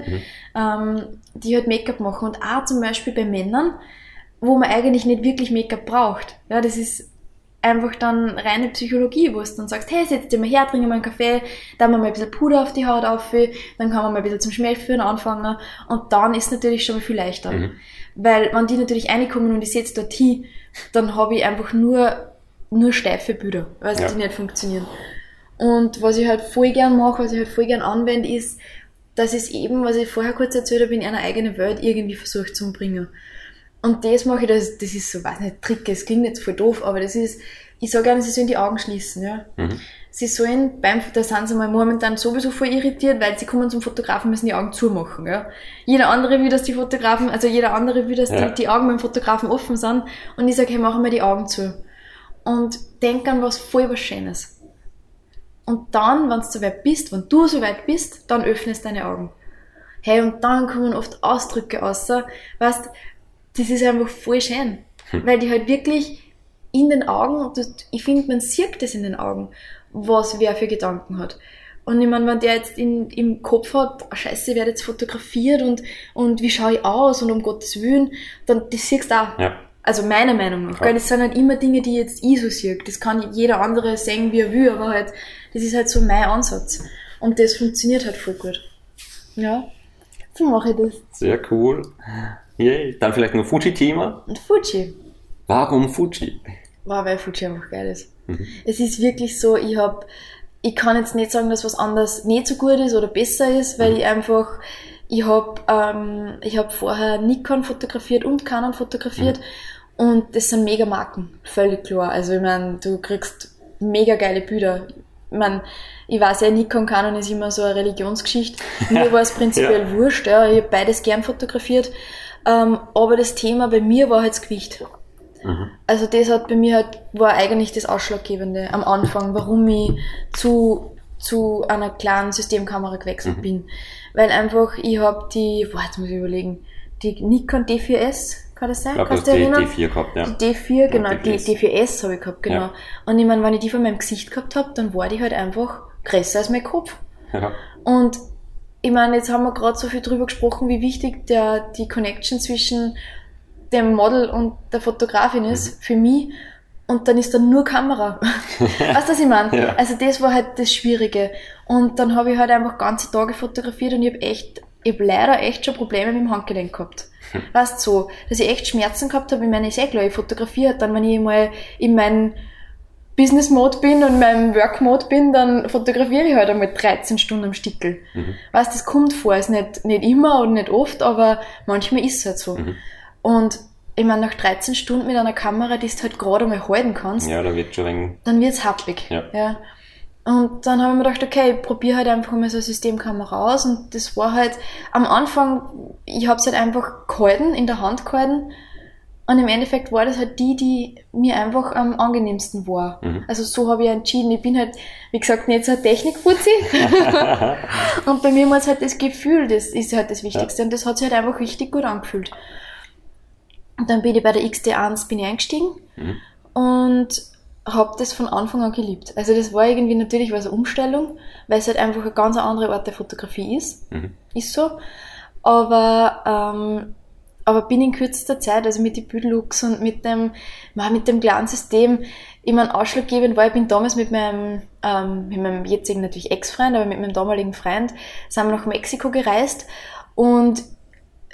die halt Make-up machen. Und auch zum Beispiel bei Männern, wo man eigentlich nicht wirklich Make-up braucht. Ja, das ist einfach dann reine Psychologie, wo du dann sagst, hey, setz dich mal her, trinken wir einen Kaffee, dann mal ein bisschen Puder auf die Haut auf, dann kann man mal ein bisschen zum Schmelzführen anfangen und dann ist es natürlich schon mal viel leichter. Weil wenn die natürlich reinkommen und ich setze dort hin, dann habe ich einfach nur steife Bilder, weil die nicht funktionieren. Und was ich halt voll gern mache, was ich halt voll gern anwende, ist, dass es eben, was ich vorher kurz erzählt habe, in einer eigenen Welt irgendwie versucht zu bringen. Und das mache ich, das ist so, weiß nicht, Trick, es klingt jetzt voll doof, aber das ist, ich sage gerne, sie sollen die Augen schließen, ja. Sie sollen da sind sie mal momentan sowieso voll irritiert, weil sie kommen zum Fotografen, müssen die Augen zumachen, ja. Jeder andere will, dass die Fotografen, die Augen beim Fotografen offen sind. Und ich sage, hey, machen wir die Augen zu. Und denk an was Schönes. Und dann, wenn du soweit bist, dann öffnest deine Augen. Hey, und dann kommen oft Ausdrücke raus, weißt, das ist einfach voll schön. Weil die halt wirklich in den Augen, ich finde, man sieht das in den Augen, was wer für Gedanken hat. Und ich meine, wenn der jetzt im Kopf hat, scheiße, ich werde jetzt fotografiert und wie schaue ich aus und um Gottes Willen, dann, das siehst du auch. Ja. Also meiner Meinung nach. Ja. Das sind halt immer Dinge, die jetzt ich so sehe. Das kann jeder andere sehen, wie er will, aber halt, das ist halt so mein Ansatz. Und das funktioniert halt voll gut. Ja, so mache ich das. Sehr cool. Yay. Dann vielleicht noch Fuji-Thema. Und Fuji. Warum Fuji? Weil Fuji einfach geil ist. Es ist wirklich so, ich kann jetzt nicht sagen, dass was anderes nicht so gut ist oder besser ist, weil ich habe vorher Nikon fotografiert und Canon fotografiert und das sind mega Marken, völlig klar. Also ich meine, du kriegst mega geile Bilder. Ich weiß ja, Nikon, Canon ist immer so eine Religionsgeschichte. Mir war es prinzipiell wurscht, ja. Ich habe beides gern fotografiert. Aber das Thema bei mir war halt das Gewicht. Also das hat bei mir war eigentlich das Ausschlaggebende am Anfang, warum ich zu einer kleinen Systemkamera gewechselt bin. Weil einfach, ich habe jetzt muss ich überlegen, die Nikon D4S, kann das sein? Kannst du dich erinnern? Die D4 gehabt, ja. Die D4, genau, die D4S habe ich gehabt, genau. Ja. Und ich meine, wenn ich die von meinem Gesicht gehabt habe, dann war die halt einfach größer als mein Kopf. Ja. Und ich meine, jetzt haben wir gerade so viel drüber gesprochen, wie wichtig die Connection zwischen dem Model und der Fotografin ist, für mich. Und dann ist da nur Kamera. Weißt du, was ich meine? Ja. Also das war halt das Schwierige. Und dann habe ich halt einfach ganze Tage fotografiert und ich habe leider echt schon Probleme mit dem Handgelenk gehabt. Weißt du, so, dass ich echt Schmerzen gehabt habe. Ich meine, ist klar, ich fotografiere halt dann, wenn ich mal in meinem Business-Mode bin und in meinem Work-Mode bin, dann fotografiere ich halt einmal 13 Stunden am Stickel. Weißt du, das kommt vor, ist nicht immer und nicht oft, aber manchmal ist es halt so. Und ich meine, nach 13 Stunden mit einer Kamera, die du halt gerade einmal halten kannst, ja, da wird schon ein dann wird's happig. Ja. Und dann habe ich mir gedacht, okay, ich probiere halt einfach mal so eine Systemkamera aus. Und das war halt am Anfang, ich habe es halt einfach gehalten, in der Hand gehalten. Und im Endeffekt war das halt die mir einfach am angenehmsten war. Also so habe ich entschieden. Ich bin halt, wie gesagt, nicht so ein Technikfuzzi. Und bei mir war es halt das Gefühl, das ist halt das Wichtigste. Und das hat sich halt einfach richtig gut angefühlt. Und dann bin ich bei der XT1 eingestiegen und habe das von Anfang an geliebt. Also das war irgendwie natürlich eine Umstellung, weil es halt einfach eine ganz andere Art der Fotografie ist. Ist so. Aber bin in kürzester Zeit, also mit den Bildlooks und mit dem kleinen System, ich meine, ausschlaggebend war, ich bin damals mit meinem jetzigen natürlich Ex-Freund, aber mit meinem damaligen Freund, sind wir nach Mexiko gereist und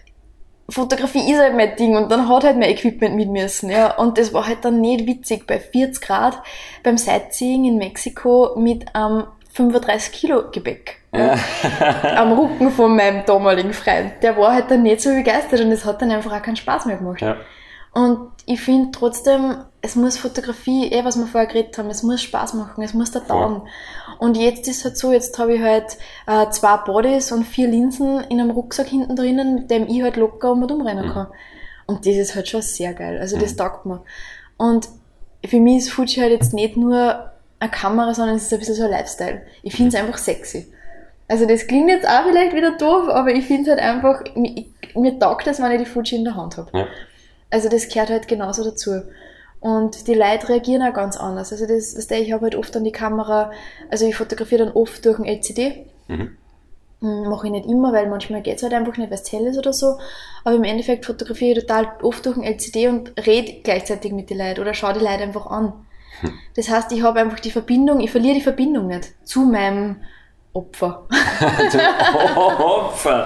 Fotografie ist halt mein Ding und dann hat halt mein Equipment mit müssen, ja. Und das war halt dann nicht witzig bei 40 Grad beim Sightseeing in Mexiko mit einem 35 Kilo Gepäck. Ja. Am Rücken von meinem damaligen Freund. Der war halt dann nicht so begeistert und es hat dann einfach auch keinen Spaß mehr gemacht. Ja. Und ich finde trotzdem, es muss Fotografie, was wir vorher geredet haben, es muss Spaß machen, es muss da taugen. Und jetzt ist halt so, jetzt habe ich halt 2 Bodies und 4 Linsen in einem Rucksack hinten drinnen, mit dem ich halt locker um und umrennen kann. Und das ist halt schon sehr geil. Also das taugt mir. Und für mich ist Fuji halt jetzt nicht nur eine Kamera, sondern es ist ein bisschen so ein Lifestyle. Ich finde es einfach sexy. Also das klingt jetzt auch vielleicht wieder doof, aber ich finde halt einfach, mir taugt das, wenn ich die Fuji in der Hand habe. Ja. Also das gehört halt genauso dazu. Und die Leute reagieren auch ganz anders. Also das, ich habe halt oft an die Kamera, also ich fotografiere dann oft durch ein LCD. Mache ich nicht immer, weil manchmal geht es halt einfach nicht, weil es hell ist oder so. Aber im Endeffekt fotografiere ich total oft durch ein LCD und rede gleichzeitig mit den Leuten oder schaue die Leute einfach an. Das heißt, ich habe einfach die Verbindung, ich verliere die Verbindung nicht zu meinem Opfer. Opfer!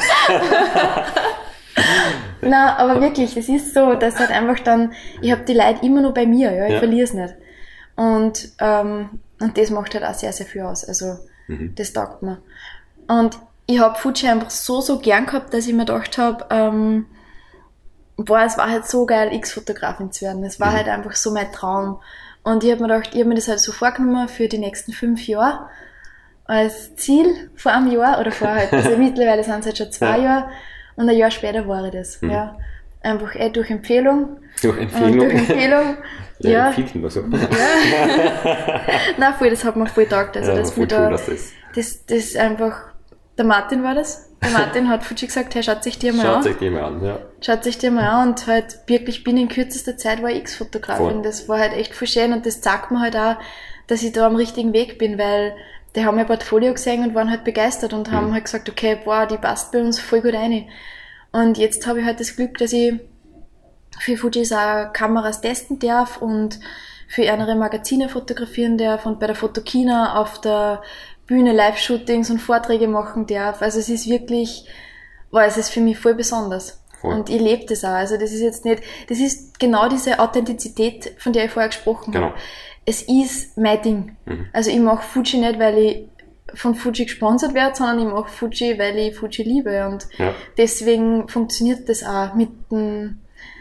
Nein, aber wirklich, das ist so, dass halt einfach dann, ich habe die Leute immer noch bei mir, ja, ich verliere es nicht. Und das macht halt auch sehr, sehr viel aus, also das taugt mir. Und ich habe Fuji einfach so gern gehabt, dass ich mir gedacht habe, es war halt so geil, X-Fotografin zu werden. Es war halt einfach so mein Traum. Und ich habe mir gedacht, ich habe mir das halt so vorgenommen für die nächsten 5 Jahre als Ziel vor einem Jahr oder vor halt, also mittlerweile sind es halt schon 2 Jahre und ein Jahr später war ich das. Ja. Einfach durch Empfehlung. Durch Empfehlung. Ja. Empfiehlt man so. Ja. Nein, voll, das hat mir voll getaugt. Also, das voll cool, das einfach, der Martin war das. Der Martin hat Fuji gesagt, hey, schaut sich dir mal an. Schaut sich dir mal an und halt wirklich binnen kürzester Zeit war ich X-Fotografin. Das war halt echt voll schön und das zeigt mir halt auch, dass ich da am richtigen Weg bin, weil die haben mein Portfolio gesehen und waren halt begeistert und haben halt gesagt, okay, die passt bei uns voll gut rein. Und jetzt habe ich halt das Glück, dass ich für Fujis auch Kameras testen darf und für andere Magazine fotografieren darf und bei der Fotokina auf der Bühne Live-Shootings und Vorträge machen darf. Also es ist wirklich, es ist für mich voll besonders. Voll. Und ich lebe das auch. Also das ist jetzt nicht, das ist genau diese Authentizität, von der ich vorher gesprochen habe. Es ist mein Ding. Also ich mache Fuji nicht, weil ich von Fuji gesponsert werde, sondern ich mache Fuji, weil ich Fuji liebe. Und deswegen funktioniert das auch mit dem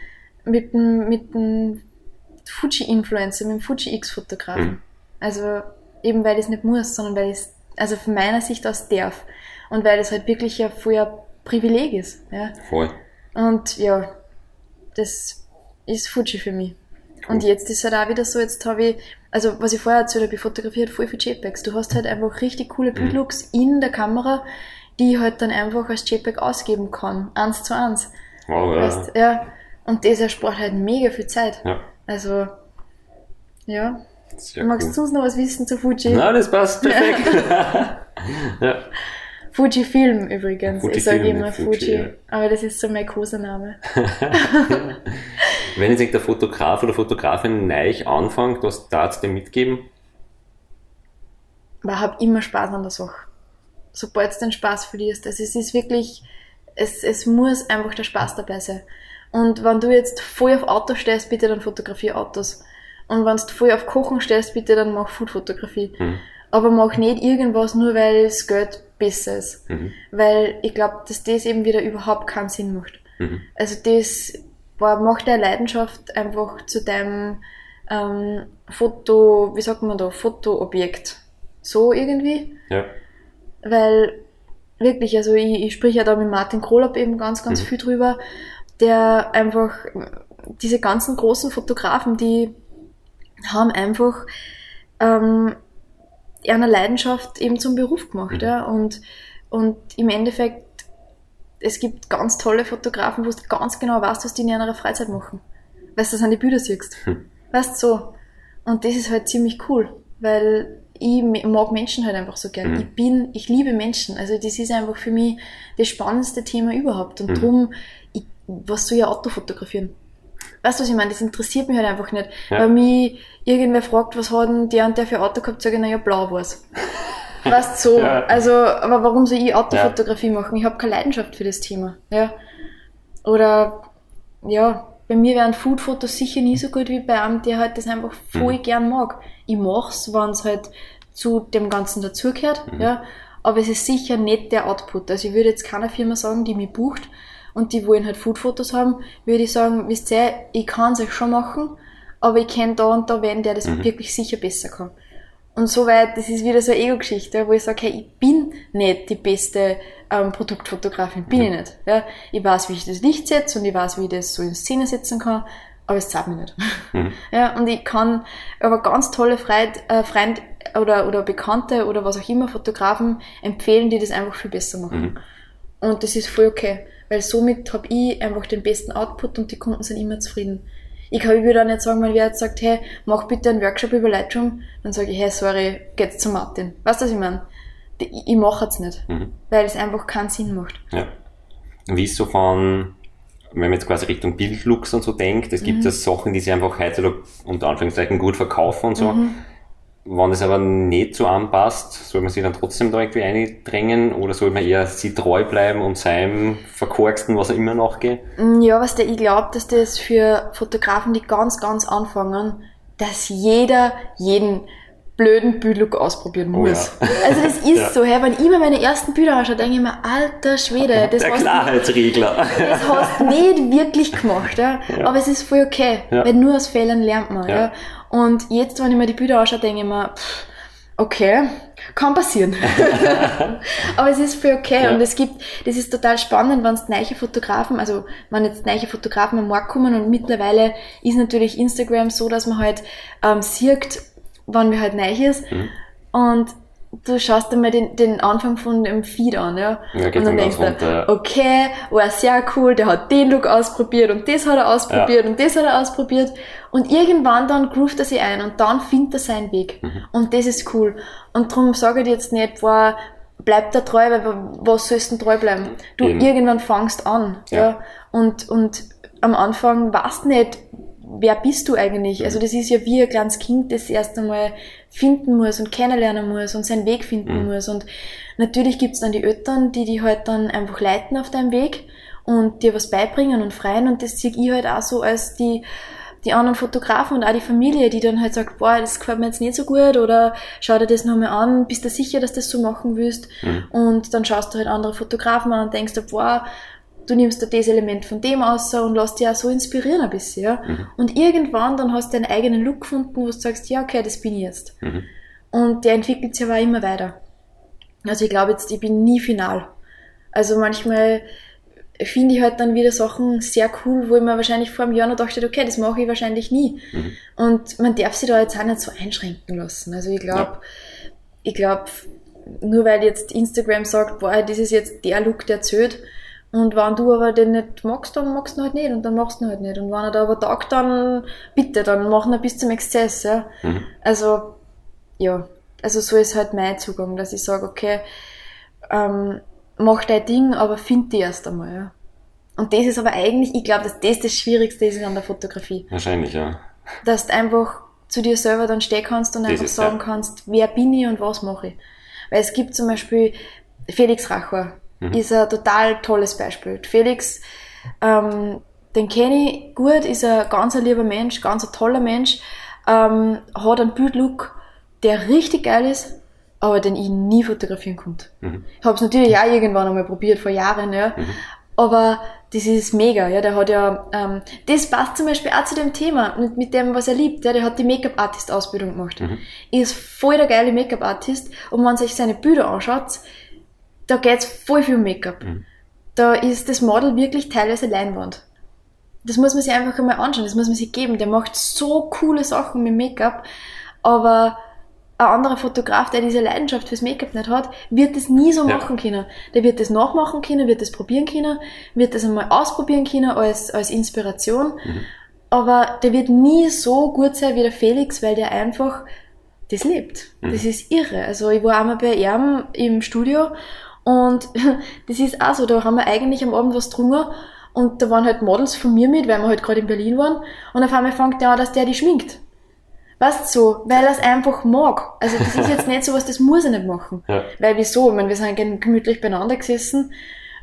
Fuji-Influencer, mit dem Fuji-X-Fotografen. Also eben weil ich es nicht muss, sondern weil ich es, also von meiner Sicht aus darf. Und weil es halt wirklich ja voll ein Privileg ist. Ja. Voll. Und ja, das ist Fuji für mich. Cool. Und jetzt ist es halt auch wieder so, jetzt habe ich, also was ich vorher erzählt habe, ich fotografiere voll viel JPEGs. Du hast halt einfach richtig coole Bildlooks in der Kamera, die ich halt dann einfach als JPEG ausgeben kann. 1:1. Wow, weißt, ja. Und das erspart halt mega viel Zeit. Ja. Also, ja. Magst du sonst noch was wissen zu Fuji? Nein, das passt perfekt. Ja. Fuji Film übrigens. Fuji ich sage immer Fuji, ja. Aber das ist so mein Kosename. Wenn jetzt der Fotograf oder Fotografin neu anfängt, was darfst du dir mitgeben? Ich habe immer Spaß an der Sache. Sobald es den Spaß verlierst. Also es ist wirklich, es muss einfach der Spaß dabei sein. Und wenn du jetzt voll auf Autos stehst, bitte dann fotografiere Autos. Und wenn du voll auf Kochen stellst, bitte dann mach Foodfotografie. Aber mach nicht irgendwas nur, weil das Geld besser ist. Weil ich glaube, dass das eben wieder überhaupt keinen Sinn macht. Also das macht deine Leidenschaft einfach zu deinem Fotoobjekt. So irgendwie. Ja. Weil wirklich, also ich spreche ja da mit Martin Krolop eben ganz viel drüber, der einfach diese ganzen großen Fotografen, die haben einfach eine Leidenschaft eben zum Beruf gemacht. Ja? Und im Endeffekt, es gibt ganz tolle Fotografen, wo du ganz genau weißt, was die in ihrer Freizeit machen. Weißt du, dass du an die Bilder siehst. Weißt du, so. Und das ist halt ziemlich cool, weil ich mag Menschen halt einfach so gern. Ich liebe Menschen. Also das ist einfach für mich das spannendste Thema überhaupt. Und darum, was soll ich Auto fotografieren? Weißt du, was ich meine? Das interessiert mich halt einfach nicht. Ja. Weil mich irgendwer fragt, was hat denn der und der für Auto gehabt, sage ich, naja, blau war's. Weißt du, so. Ja. Also, aber warum soll ich Autofotografie machen? Ich habe keine Leidenschaft für das Thema. Ja. Oder, ja, bei mir wären Food-Fotos sicher nie so gut wie bei einem, der halt das einfach voll gern mag. Ich mach's, wenn es halt zu dem Ganzen dazugehört, ja. Aber es ist sicher nicht der Output. Also ich würde jetzt keiner Firma sagen, die mich bucht und die wollen halt Food-Fotos haben, würde ich sagen, wisst ihr, ich kann es euch schon machen, aber ich kenne da und da wen, der das wirklich sicher besser kann. Und soweit, das ist wieder so eine Ego-Geschichte, wo ich sage, hey, ich bin nicht die beste Produktfotografin, bin ich nicht. Ja? Ich weiß, wie ich das Licht setze und ich weiß, wie ich das so in Szene setzen kann, aber es zahlt mich nicht. Ja, und ich kann aber ganz tolle Freunde oder Bekannte oder was auch immer, Fotografen empfehlen, die das einfach viel besser machen. Und das ist voll okay, weil somit habe ich einfach den besten Output und die Kunden sind immer zufrieden. Ich würde auch nicht sagen, wenn wer jetzt sagt, hey, mach bitte einen Workshop über Lightroom, dann sage ich, hey, sorry, geht's zu Martin. Weißt du, was ich meine? Ich mache es nicht, weil es einfach keinen Sinn macht. Ja. Wie ist so von, wenn man jetzt quasi Richtung Bildlooks und so denkt, es gibt ja Sachen, die sich einfach heute unter Anführungszeichen gut verkaufen und so. Wenn es aber nicht so anpasst, soll man sich dann trotzdem da irgendwie eindrängen oder soll man eher sie treu bleiben und seinem Verkorksten, was er immer nachgeht? Ja, ich glaube, dass das für Fotografen, die ganz, ganz anfangen, dass jeder jeden blöden Bildlook ausprobieren muss. Oh ja. Also das ist so, hey, wenn ich mir meine ersten Bilder anschaue, denke ich mir, alter Schwede, das der Klarheitsregler. Das hast du nicht wirklich gemacht, ja. Aber es ist voll okay, weil nur aus Fehlern lernt man. Ja. Und jetzt, wenn ich mir die Bilder anschaue, denke ich mir, okay, kann passieren. Aber es ist voll okay. Und das ist total spannend, wenn es neue Fotografen, also wenn jetzt neue Fotografen am Markt kommen und mittlerweile ist natürlich Instagram so, dass man halt sieht, wann wir halt neu ist. Und du schaust dir mal den Anfang von dem Feed an, ja. Und dann denkst du, okay, war sehr cool, der hat den Look ausprobiert und das hat er ausprobiert und das hat er ausprobiert. Und irgendwann dann groovt er sich ein und dann findet er seinen Weg. Und das ist cool. Und darum sage ich dir jetzt nicht, bleib da treu, weil was sollst du denn treu bleiben? Du irgendwann fangst an, ja. Und am Anfang weißt nicht, wer bist du eigentlich? Also das ist ja wie ein kleines Kind, das erst einmal finden muss und kennenlernen muss und seinen Weg finden muss. Und natürlich gibt's dann die Eltern, die halt dann einfach leiten auf deinem Weg und dir was beibringen und freien. Und das sehe ich halt auch so als die anderen Fotografen und auch die Familie, die dann halt sagt, boah, das gefällt mir jetzt nicht so gut oder schau dir das nochmal an, bist du sicher, dass du das so machen willst? Und dann schaust du halt andere Fotografen an und denkst dir, boah, du nimmst da das Element von dem aus und lässt dich auch so inspirieren ein bisschen, ja. Und irgendwann dann hast du deinen eigenen Look gefunden, wo du sagst, ja, okay, das bin ich jetzt. Und der entwickelt sich aber immer weiter. Also ich glaube jetzt, ich bin nie final. Also manchmal finde ich halt dann wieder Sachen sehr cool, wo ich mir wahrscheinlich vor einem Jahr noch dachte, okay, das mache ich wahrscheinlich nie. Und man darf sich da jetzt auch nicht so einschränken lassen. Also ich glaube, nur weil jetzt Instagram sagt, boah, das ist jetzt der Look, der zählt, und wenn du aber den nicht magst, dann magst du ihn halt nicht und dann machst du ihn halt nicht. Und wenn er da aber taugt, dann bitte, dann mach ihn bis zum Exzess. Ja. Also, ja, also so ist halt mein Zugang, dass ich sage, okay, mach dein Ding, aber find die erst einmal. Ja. Und das ist aber eigentlich, ich glaube, dass das Schwierigste ist an der Fotografie. Wahrscheinlich, ja. Dass du einfach zu dir selber dann stehen kannst und einfach sagen kannst, wer bin ich und was mache ich. Weil es gibt zum Beispiel Felix Rachor, ist ein total tolles Beispiel. Felix, den kenne ich gut, ist ein ganz lieber Mensch, ganz ein toller Mensch, hat einen Bildlook, der richtig geil ist, aber den ich nie fotografieren konnte. Ich habe es natürlich auch irgendwann einmal probiert, vor Jahren, ja. Aber das ist mega, ja. Der hat ja, das passt zum Beispiel auch zu dem Thema, mit dem, was er liebt, ja. Der hat die Make-up-Artist-Ausbildung gemacht. Ist voll der geile Make-up-Artist und wenn man sich seine Bilder anschaut, da geht's voll viel um Make-up. Da ist das Model wirklich teilweise Leinwand. Das muss man sich einfach einmal anschauen, das muss man sich geben. Der macht so coole Sachen mit Make-up, aber ein anderer Fotograf, der diese Leidenschaft fürs Make-up nicht hat, wird das nie so machen können. Der wird das nachmachen können, wird das probieren können, wird das einmal ausprobieren können als Inspiration, aber der wird nie so gut sein wie der Felix, weil der einfach das lebt. Das ist irre. Also ich war einmal bei ihm im Studio und das ist auch so, da haben wir eigentlich am Abend was getrunken und da waren halt Models von mir mit, weil wir halt gerade in Berlin waren und auf einmal fängt der an, dass der die schminkt. Weißt du, so, weil er es einfach mag. Also das ist jetzt nicht so was, das muss er nicht machen. Ja. Weil wieso? Ich meine, wir sind gemütlich beieinander gesessen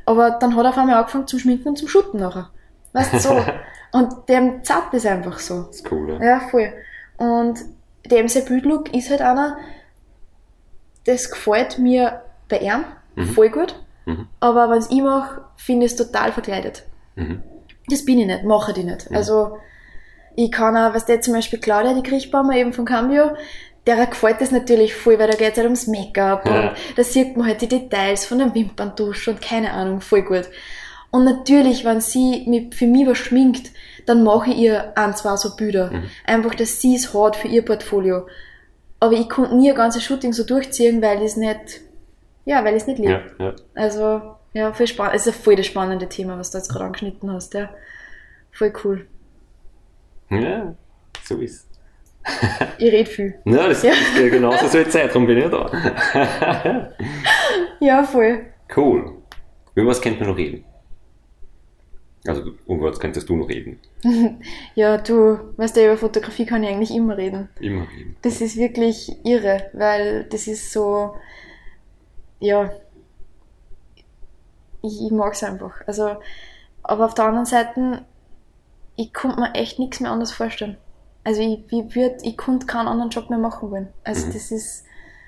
Aber dann hat er auf einmal angefangen zum Schminken und zum Shooten nachher. Weißt du, so. Und dem zappt es einfach so. Das ist cool, ja. Ja, voll. Und dem sein Bildlook ist halt einer, das gefällt mir bei ihm voll gut. Aber wenn ich mache, finde ich es total verkleidet. Das bin ich nicht, mache ich nicht. Also, ich kann auch, was der zum Beispiel Claudia, die Kriechbaumer eben von Cambio, der gefällt das natürlich voll, weil da geht es halt ums Make-up und da sieht man halt die Details von der Wimperntusche und keine Ahnung, voll gut. Und natürlich, wenn sie für mich was schminkt, dann mache ich ihr 2 so Bilder. Einfach, dass sie es hat für ihr Portfolio. Aber ich konnte nie ein ganzes Shooting so durchziehen, weil ich es nicht liebe. Ja. Also, ja, voll spannend. Es ist voll das spannende Thema, was du jetzt gerade angeschnitten hast, ja. Voll cool. Ja, so ist es. Ich rede viel. Ja, das ist genauso so eine Zeit, darum bin ich da. Ja, voll. Cool. Über was könnte man noch reden? Also, um was könntest du noch reden? Ja, du, weißt du, über Fotografie kann ich eigentlich immer reden. Immer reden. Das ist wirklich irre, weil das ist so, ja, ich mag es einfach. Also, aber auf der anderen Seite, ich konnte mir echt nichts mehr anderes vorstellen. Also ich konnte keinen anderen Job mehr machen wollen. Also das ist,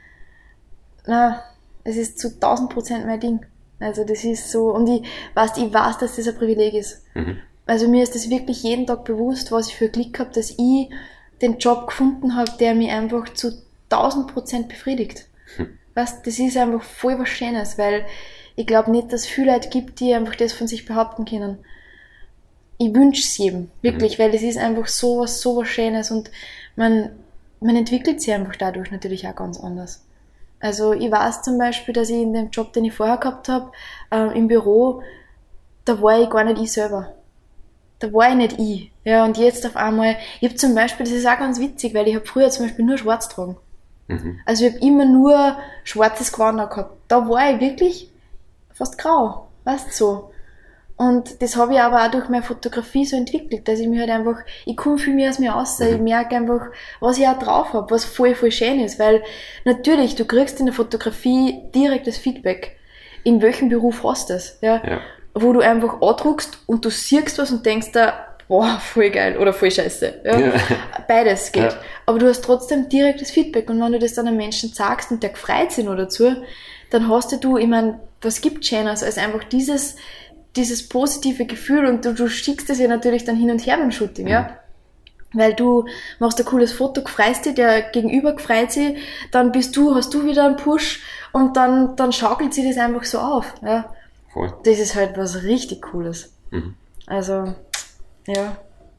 es ist zu 1000% mein Ding. Also das ist so, und ich weiß, dass das ein Privileg ist. Also mir ist das wirklich jeden Tag bewusst, was ich für Glück habe, dass ich den Job gefunden habe, der mich einfach zu 1000% befriedigt. Weißt, das ist einfach voll was Schönes, weil ich glaube nicht, dass es viele Leute gibt, die einfach das von sich behaupten können. Ich wünsche es jedem, wirklich, weil das ist einfach so was Schönes und man entwickelt sich einfach dadurch natürlich auch ganz anders. Also ich weiß zum Beispiel, dass ich in dem Job, den ich vorher gehabt habe, im Büro, da war ich gar nicht ich selber. Da war ich nicht ich. Ja, und jetzt auf einmal, ich habe zum Beispiel, das ist auch ganz witzig, weil ich habe früher zum Beispiel nur schwarz getragen. Also ich habe immer nur schwarzes Gewand gehabt. Da war ich wirklich fast grau, weißt du, so. Und das habe ich aber auch durch meine Fotografie so entwickelt, dass ich mich halt einfach, ich komme viel mehr aus mir raus, ich merke einfach, was ich auch drauf habe, was voll schön ist, weil natürlich, du kriegst in der Fotografie direktes Feedback. In welchem Beruf hast du das? Ja? Wo du einfach andruckst und du siehst was und denkst da, boah, voll geil oder voll scheiße. Ja? Beides geht. Ja. Aber du hast trotzdem direktes Feedback und wenn du das dann einem Menschen sagst und der gefreut sich noch dazu, dann hast du, ich meine, was gibt Schöneres als einfach dieses positive Gefühl und du schickst es ja natürlich dann hin und her beim Shooting, ja. Weil du machst ein cooles Foto, gefreust dich, der Gegenüber gefreut sich, dann hast du wieder einen Push und dann schaukelt sich das einfach so auf, ja. Voll. Das ist halt was richtig Cooles. Also, ja.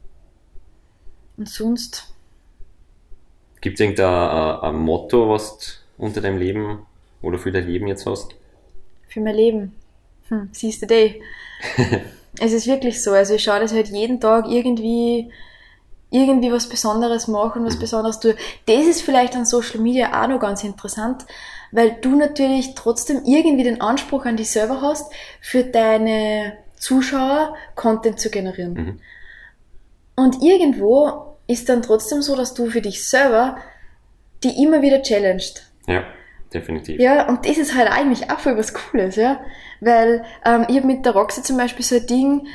Und sonst? Gibt es irgendein Motto, was du unter deinem Leben oder für dein Leben jetzt hast? Für mein Leben? Siehst du die? Es ist wirklich so, also ich schaue, dass ich halt jeden Tag irgendwie was Besonderes mache und was Besonderes tue. Das ist vielleicht an Social Media auch noch ganz interessant, weil du natürlich trotzdem irgendwie den Anspruch an dich selber hast, für deine Zuschauer Content zu generieren. Und irgendwo ist dann trotzdem so, dass du für dich selber die immer wieder challenged. Ja. Definitiv. Ja, und das ist halt eigentlich auch voll was Cooles, ja, weil ich habe mit der Roxy zum Beispiel so ein Ding,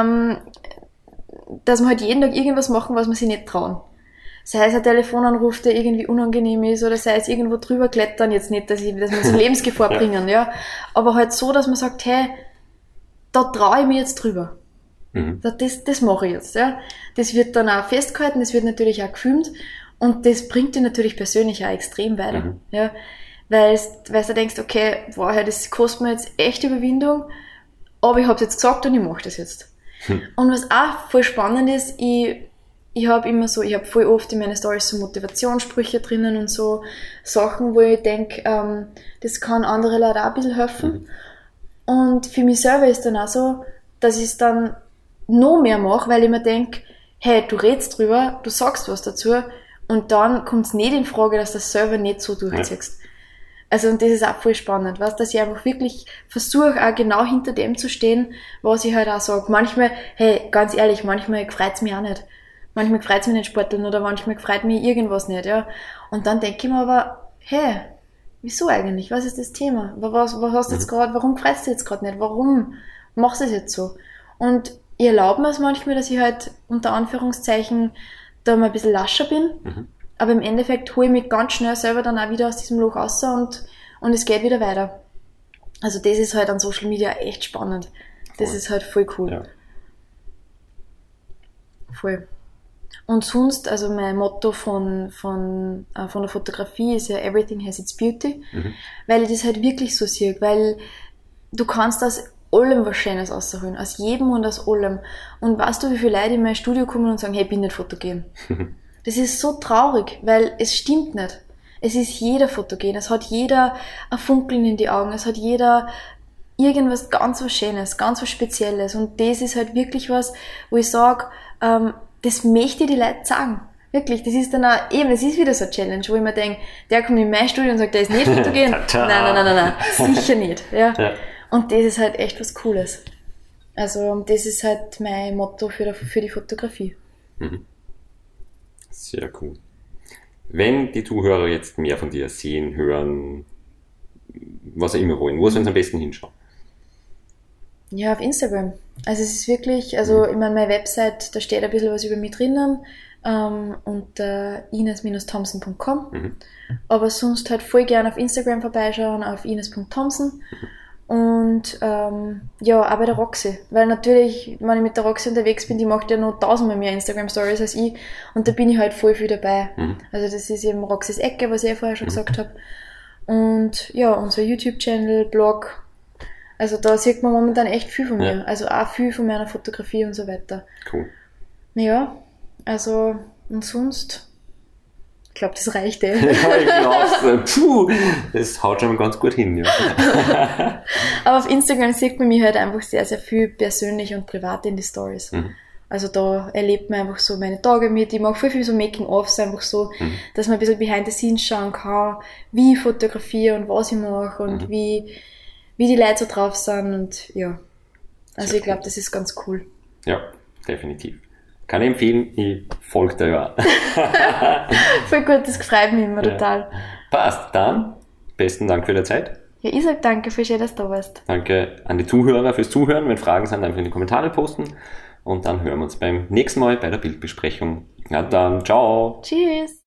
dass wir halt jeden Tag irgendwas machen, was wir sich nicht trauen. Sei es ein Telefonanruf, der irgendwie unangenehm ist, oder sei es irgendwo drüber klettern, jetzt nicht, dass wir uns in Lebensgefahr bringen, ja, aber halt so, dass man sagt, hey, da traue ich mich jetzt drüber. Das mache ich jetzt, ja. Das wird dann auch festgehalten, das wird natürlich auch gefilmt und das bringt dich natürlich persönlich auch extrem weiter, ja. Weil du denkst, okay, wow, das kostet mir jetzt echt Überwindung, aber ich habe es jetzt gesagt und ich mache das jetzt. Und was auch voll spannend ist, ich habe voll oft in meinen Storys so Motivationssprüche drinnen und so Sachen, wo ich denke, das kann andere Leute auch ein bisschen helfen. Und für mich selber ist dann auch so, dass ich es dann noch mehr mache, weil ich mir denke, hey, du redest drüber, du sagst was dazu und dann kommt es nicht in Frage, dass du das selber nicht so durchziehst. Also, und das ist auch voll spannend, weißt, dass ich einfach wirklich versuche, auch genau hinter dem zu stehen, was ich halt auch sage. Manchmal, hey, ganz ehrlich, manchmal freut's mich auch nicht. Manchmal freut's mich nicht Sporteln oder manchmal freut mich irgendwas nicht, ja. Und dann denke ich mir aber, hey, wieso eigentlich? Was ist das Thema? Was hast du jetzt gerade, warum freust du jetzt gerade nicht? Warum machst du es jetzt so? Und ich erlaube mir es manchmal, dass ich halt unter Anführungszeichen da mal ein bisschen lascher bin, aber im Endeffekt hole ich mich ganz schnell selber dann auch wieder aus diesem Loch raus und es geht wieder weiter. Also das ist halt an Social Media echt spannend. Das ist halt voll cool. Ja. Voll. Und sonst, also mein Motto von der Fotografie ist ja Everything has its beauty, weil ich das halt wirklich so sehe, weil du kannst aus allem was Schönes rausholen, aus jedem und aus allem. Und weißt du, wie viele Leute in mein Studio kommen und sagen, hey, ich bin nicht fotogen. Das ist so traurig, weil es stimmt nicht. Es ist jeder fotogen, es hat jeder ein Funkeln in die Augen, es hat jeder irgendwas ganz was Schönes, ganz was Spezielles. Und das ist halt wirklich was, wo ich sage, das möchte ich die Leute sagen. Wirklich, das ist dann auch, eben, das ist wieder so eine Challenge, wo ich mir denke, der kommt in mein Studio und sagt, der ist nicht fotogen. Nein, sicher nicht. Ja. Und das ist halt echt was Cooles. Also das ist halt mein Motto für die Fotografie. Sehr cool. Wenn die Zuhörer jetzt mehr von dir sehen, hören, was auch immer wollen, wo sollen sie am besten hinschauen? Ja, auf Instagram. Also es ist wirklich, also ich meine, meine Website, da steht ein bisschen was über mich drinnen, unter ines-thompson.com. Aber sonst halt voll gerne auf Instagram vorbeischauen, auf ines.thompson. Und ja, auch bei der Roxy. Weil natürlich, wenn ich mit der Roxy unterwegs bin, die macht ja noch tausendmal mehr Instagram-Stories als ich. Und da bin ich halt voll viel dabei. Also das ist eben Roxys Ecke, was ich ja vorher schon gesagt habe. Und ja, unser YouTube-Channel, Blog. Also da sieht man momentan echt viel von mir. Also auch viel von meiner Fotografie und so weiter. Cool. Ja, also und sonst, ich glaube, das reicht Ja, ich glaube, das haut schon mal ganz gut hin. Ja. Aber auf Instagram sieht man mich halt einfach sehr, sehr viel persönlich und privat in die Stories. Also da erlebt man einfach so meine Tage mit. Ich mache viel so Making-ofs, einfach so, dass man ein bisschen behind the scenes schauen kann, wie ich fotografiere und was ich mache und wie die Leute so drauf sind und ja. Also ich glaube, das ist ganz cool. Ja, definitiv. Kann ich empfehlen, ich folge da ja. Voll gut, das freut mich immer total. Passt, dann besten Dank für die Zeit. Ja, ich sag danke, für schön, dass du da warst. Danke an die Zuhörer fürs Zuhören. Wenn Fragen sind, einfach in die Kommentare posten. Und dann hören wir uns beim nächsten Mal bei der Bildbesprechung. Na dann, ciao. Tschüss.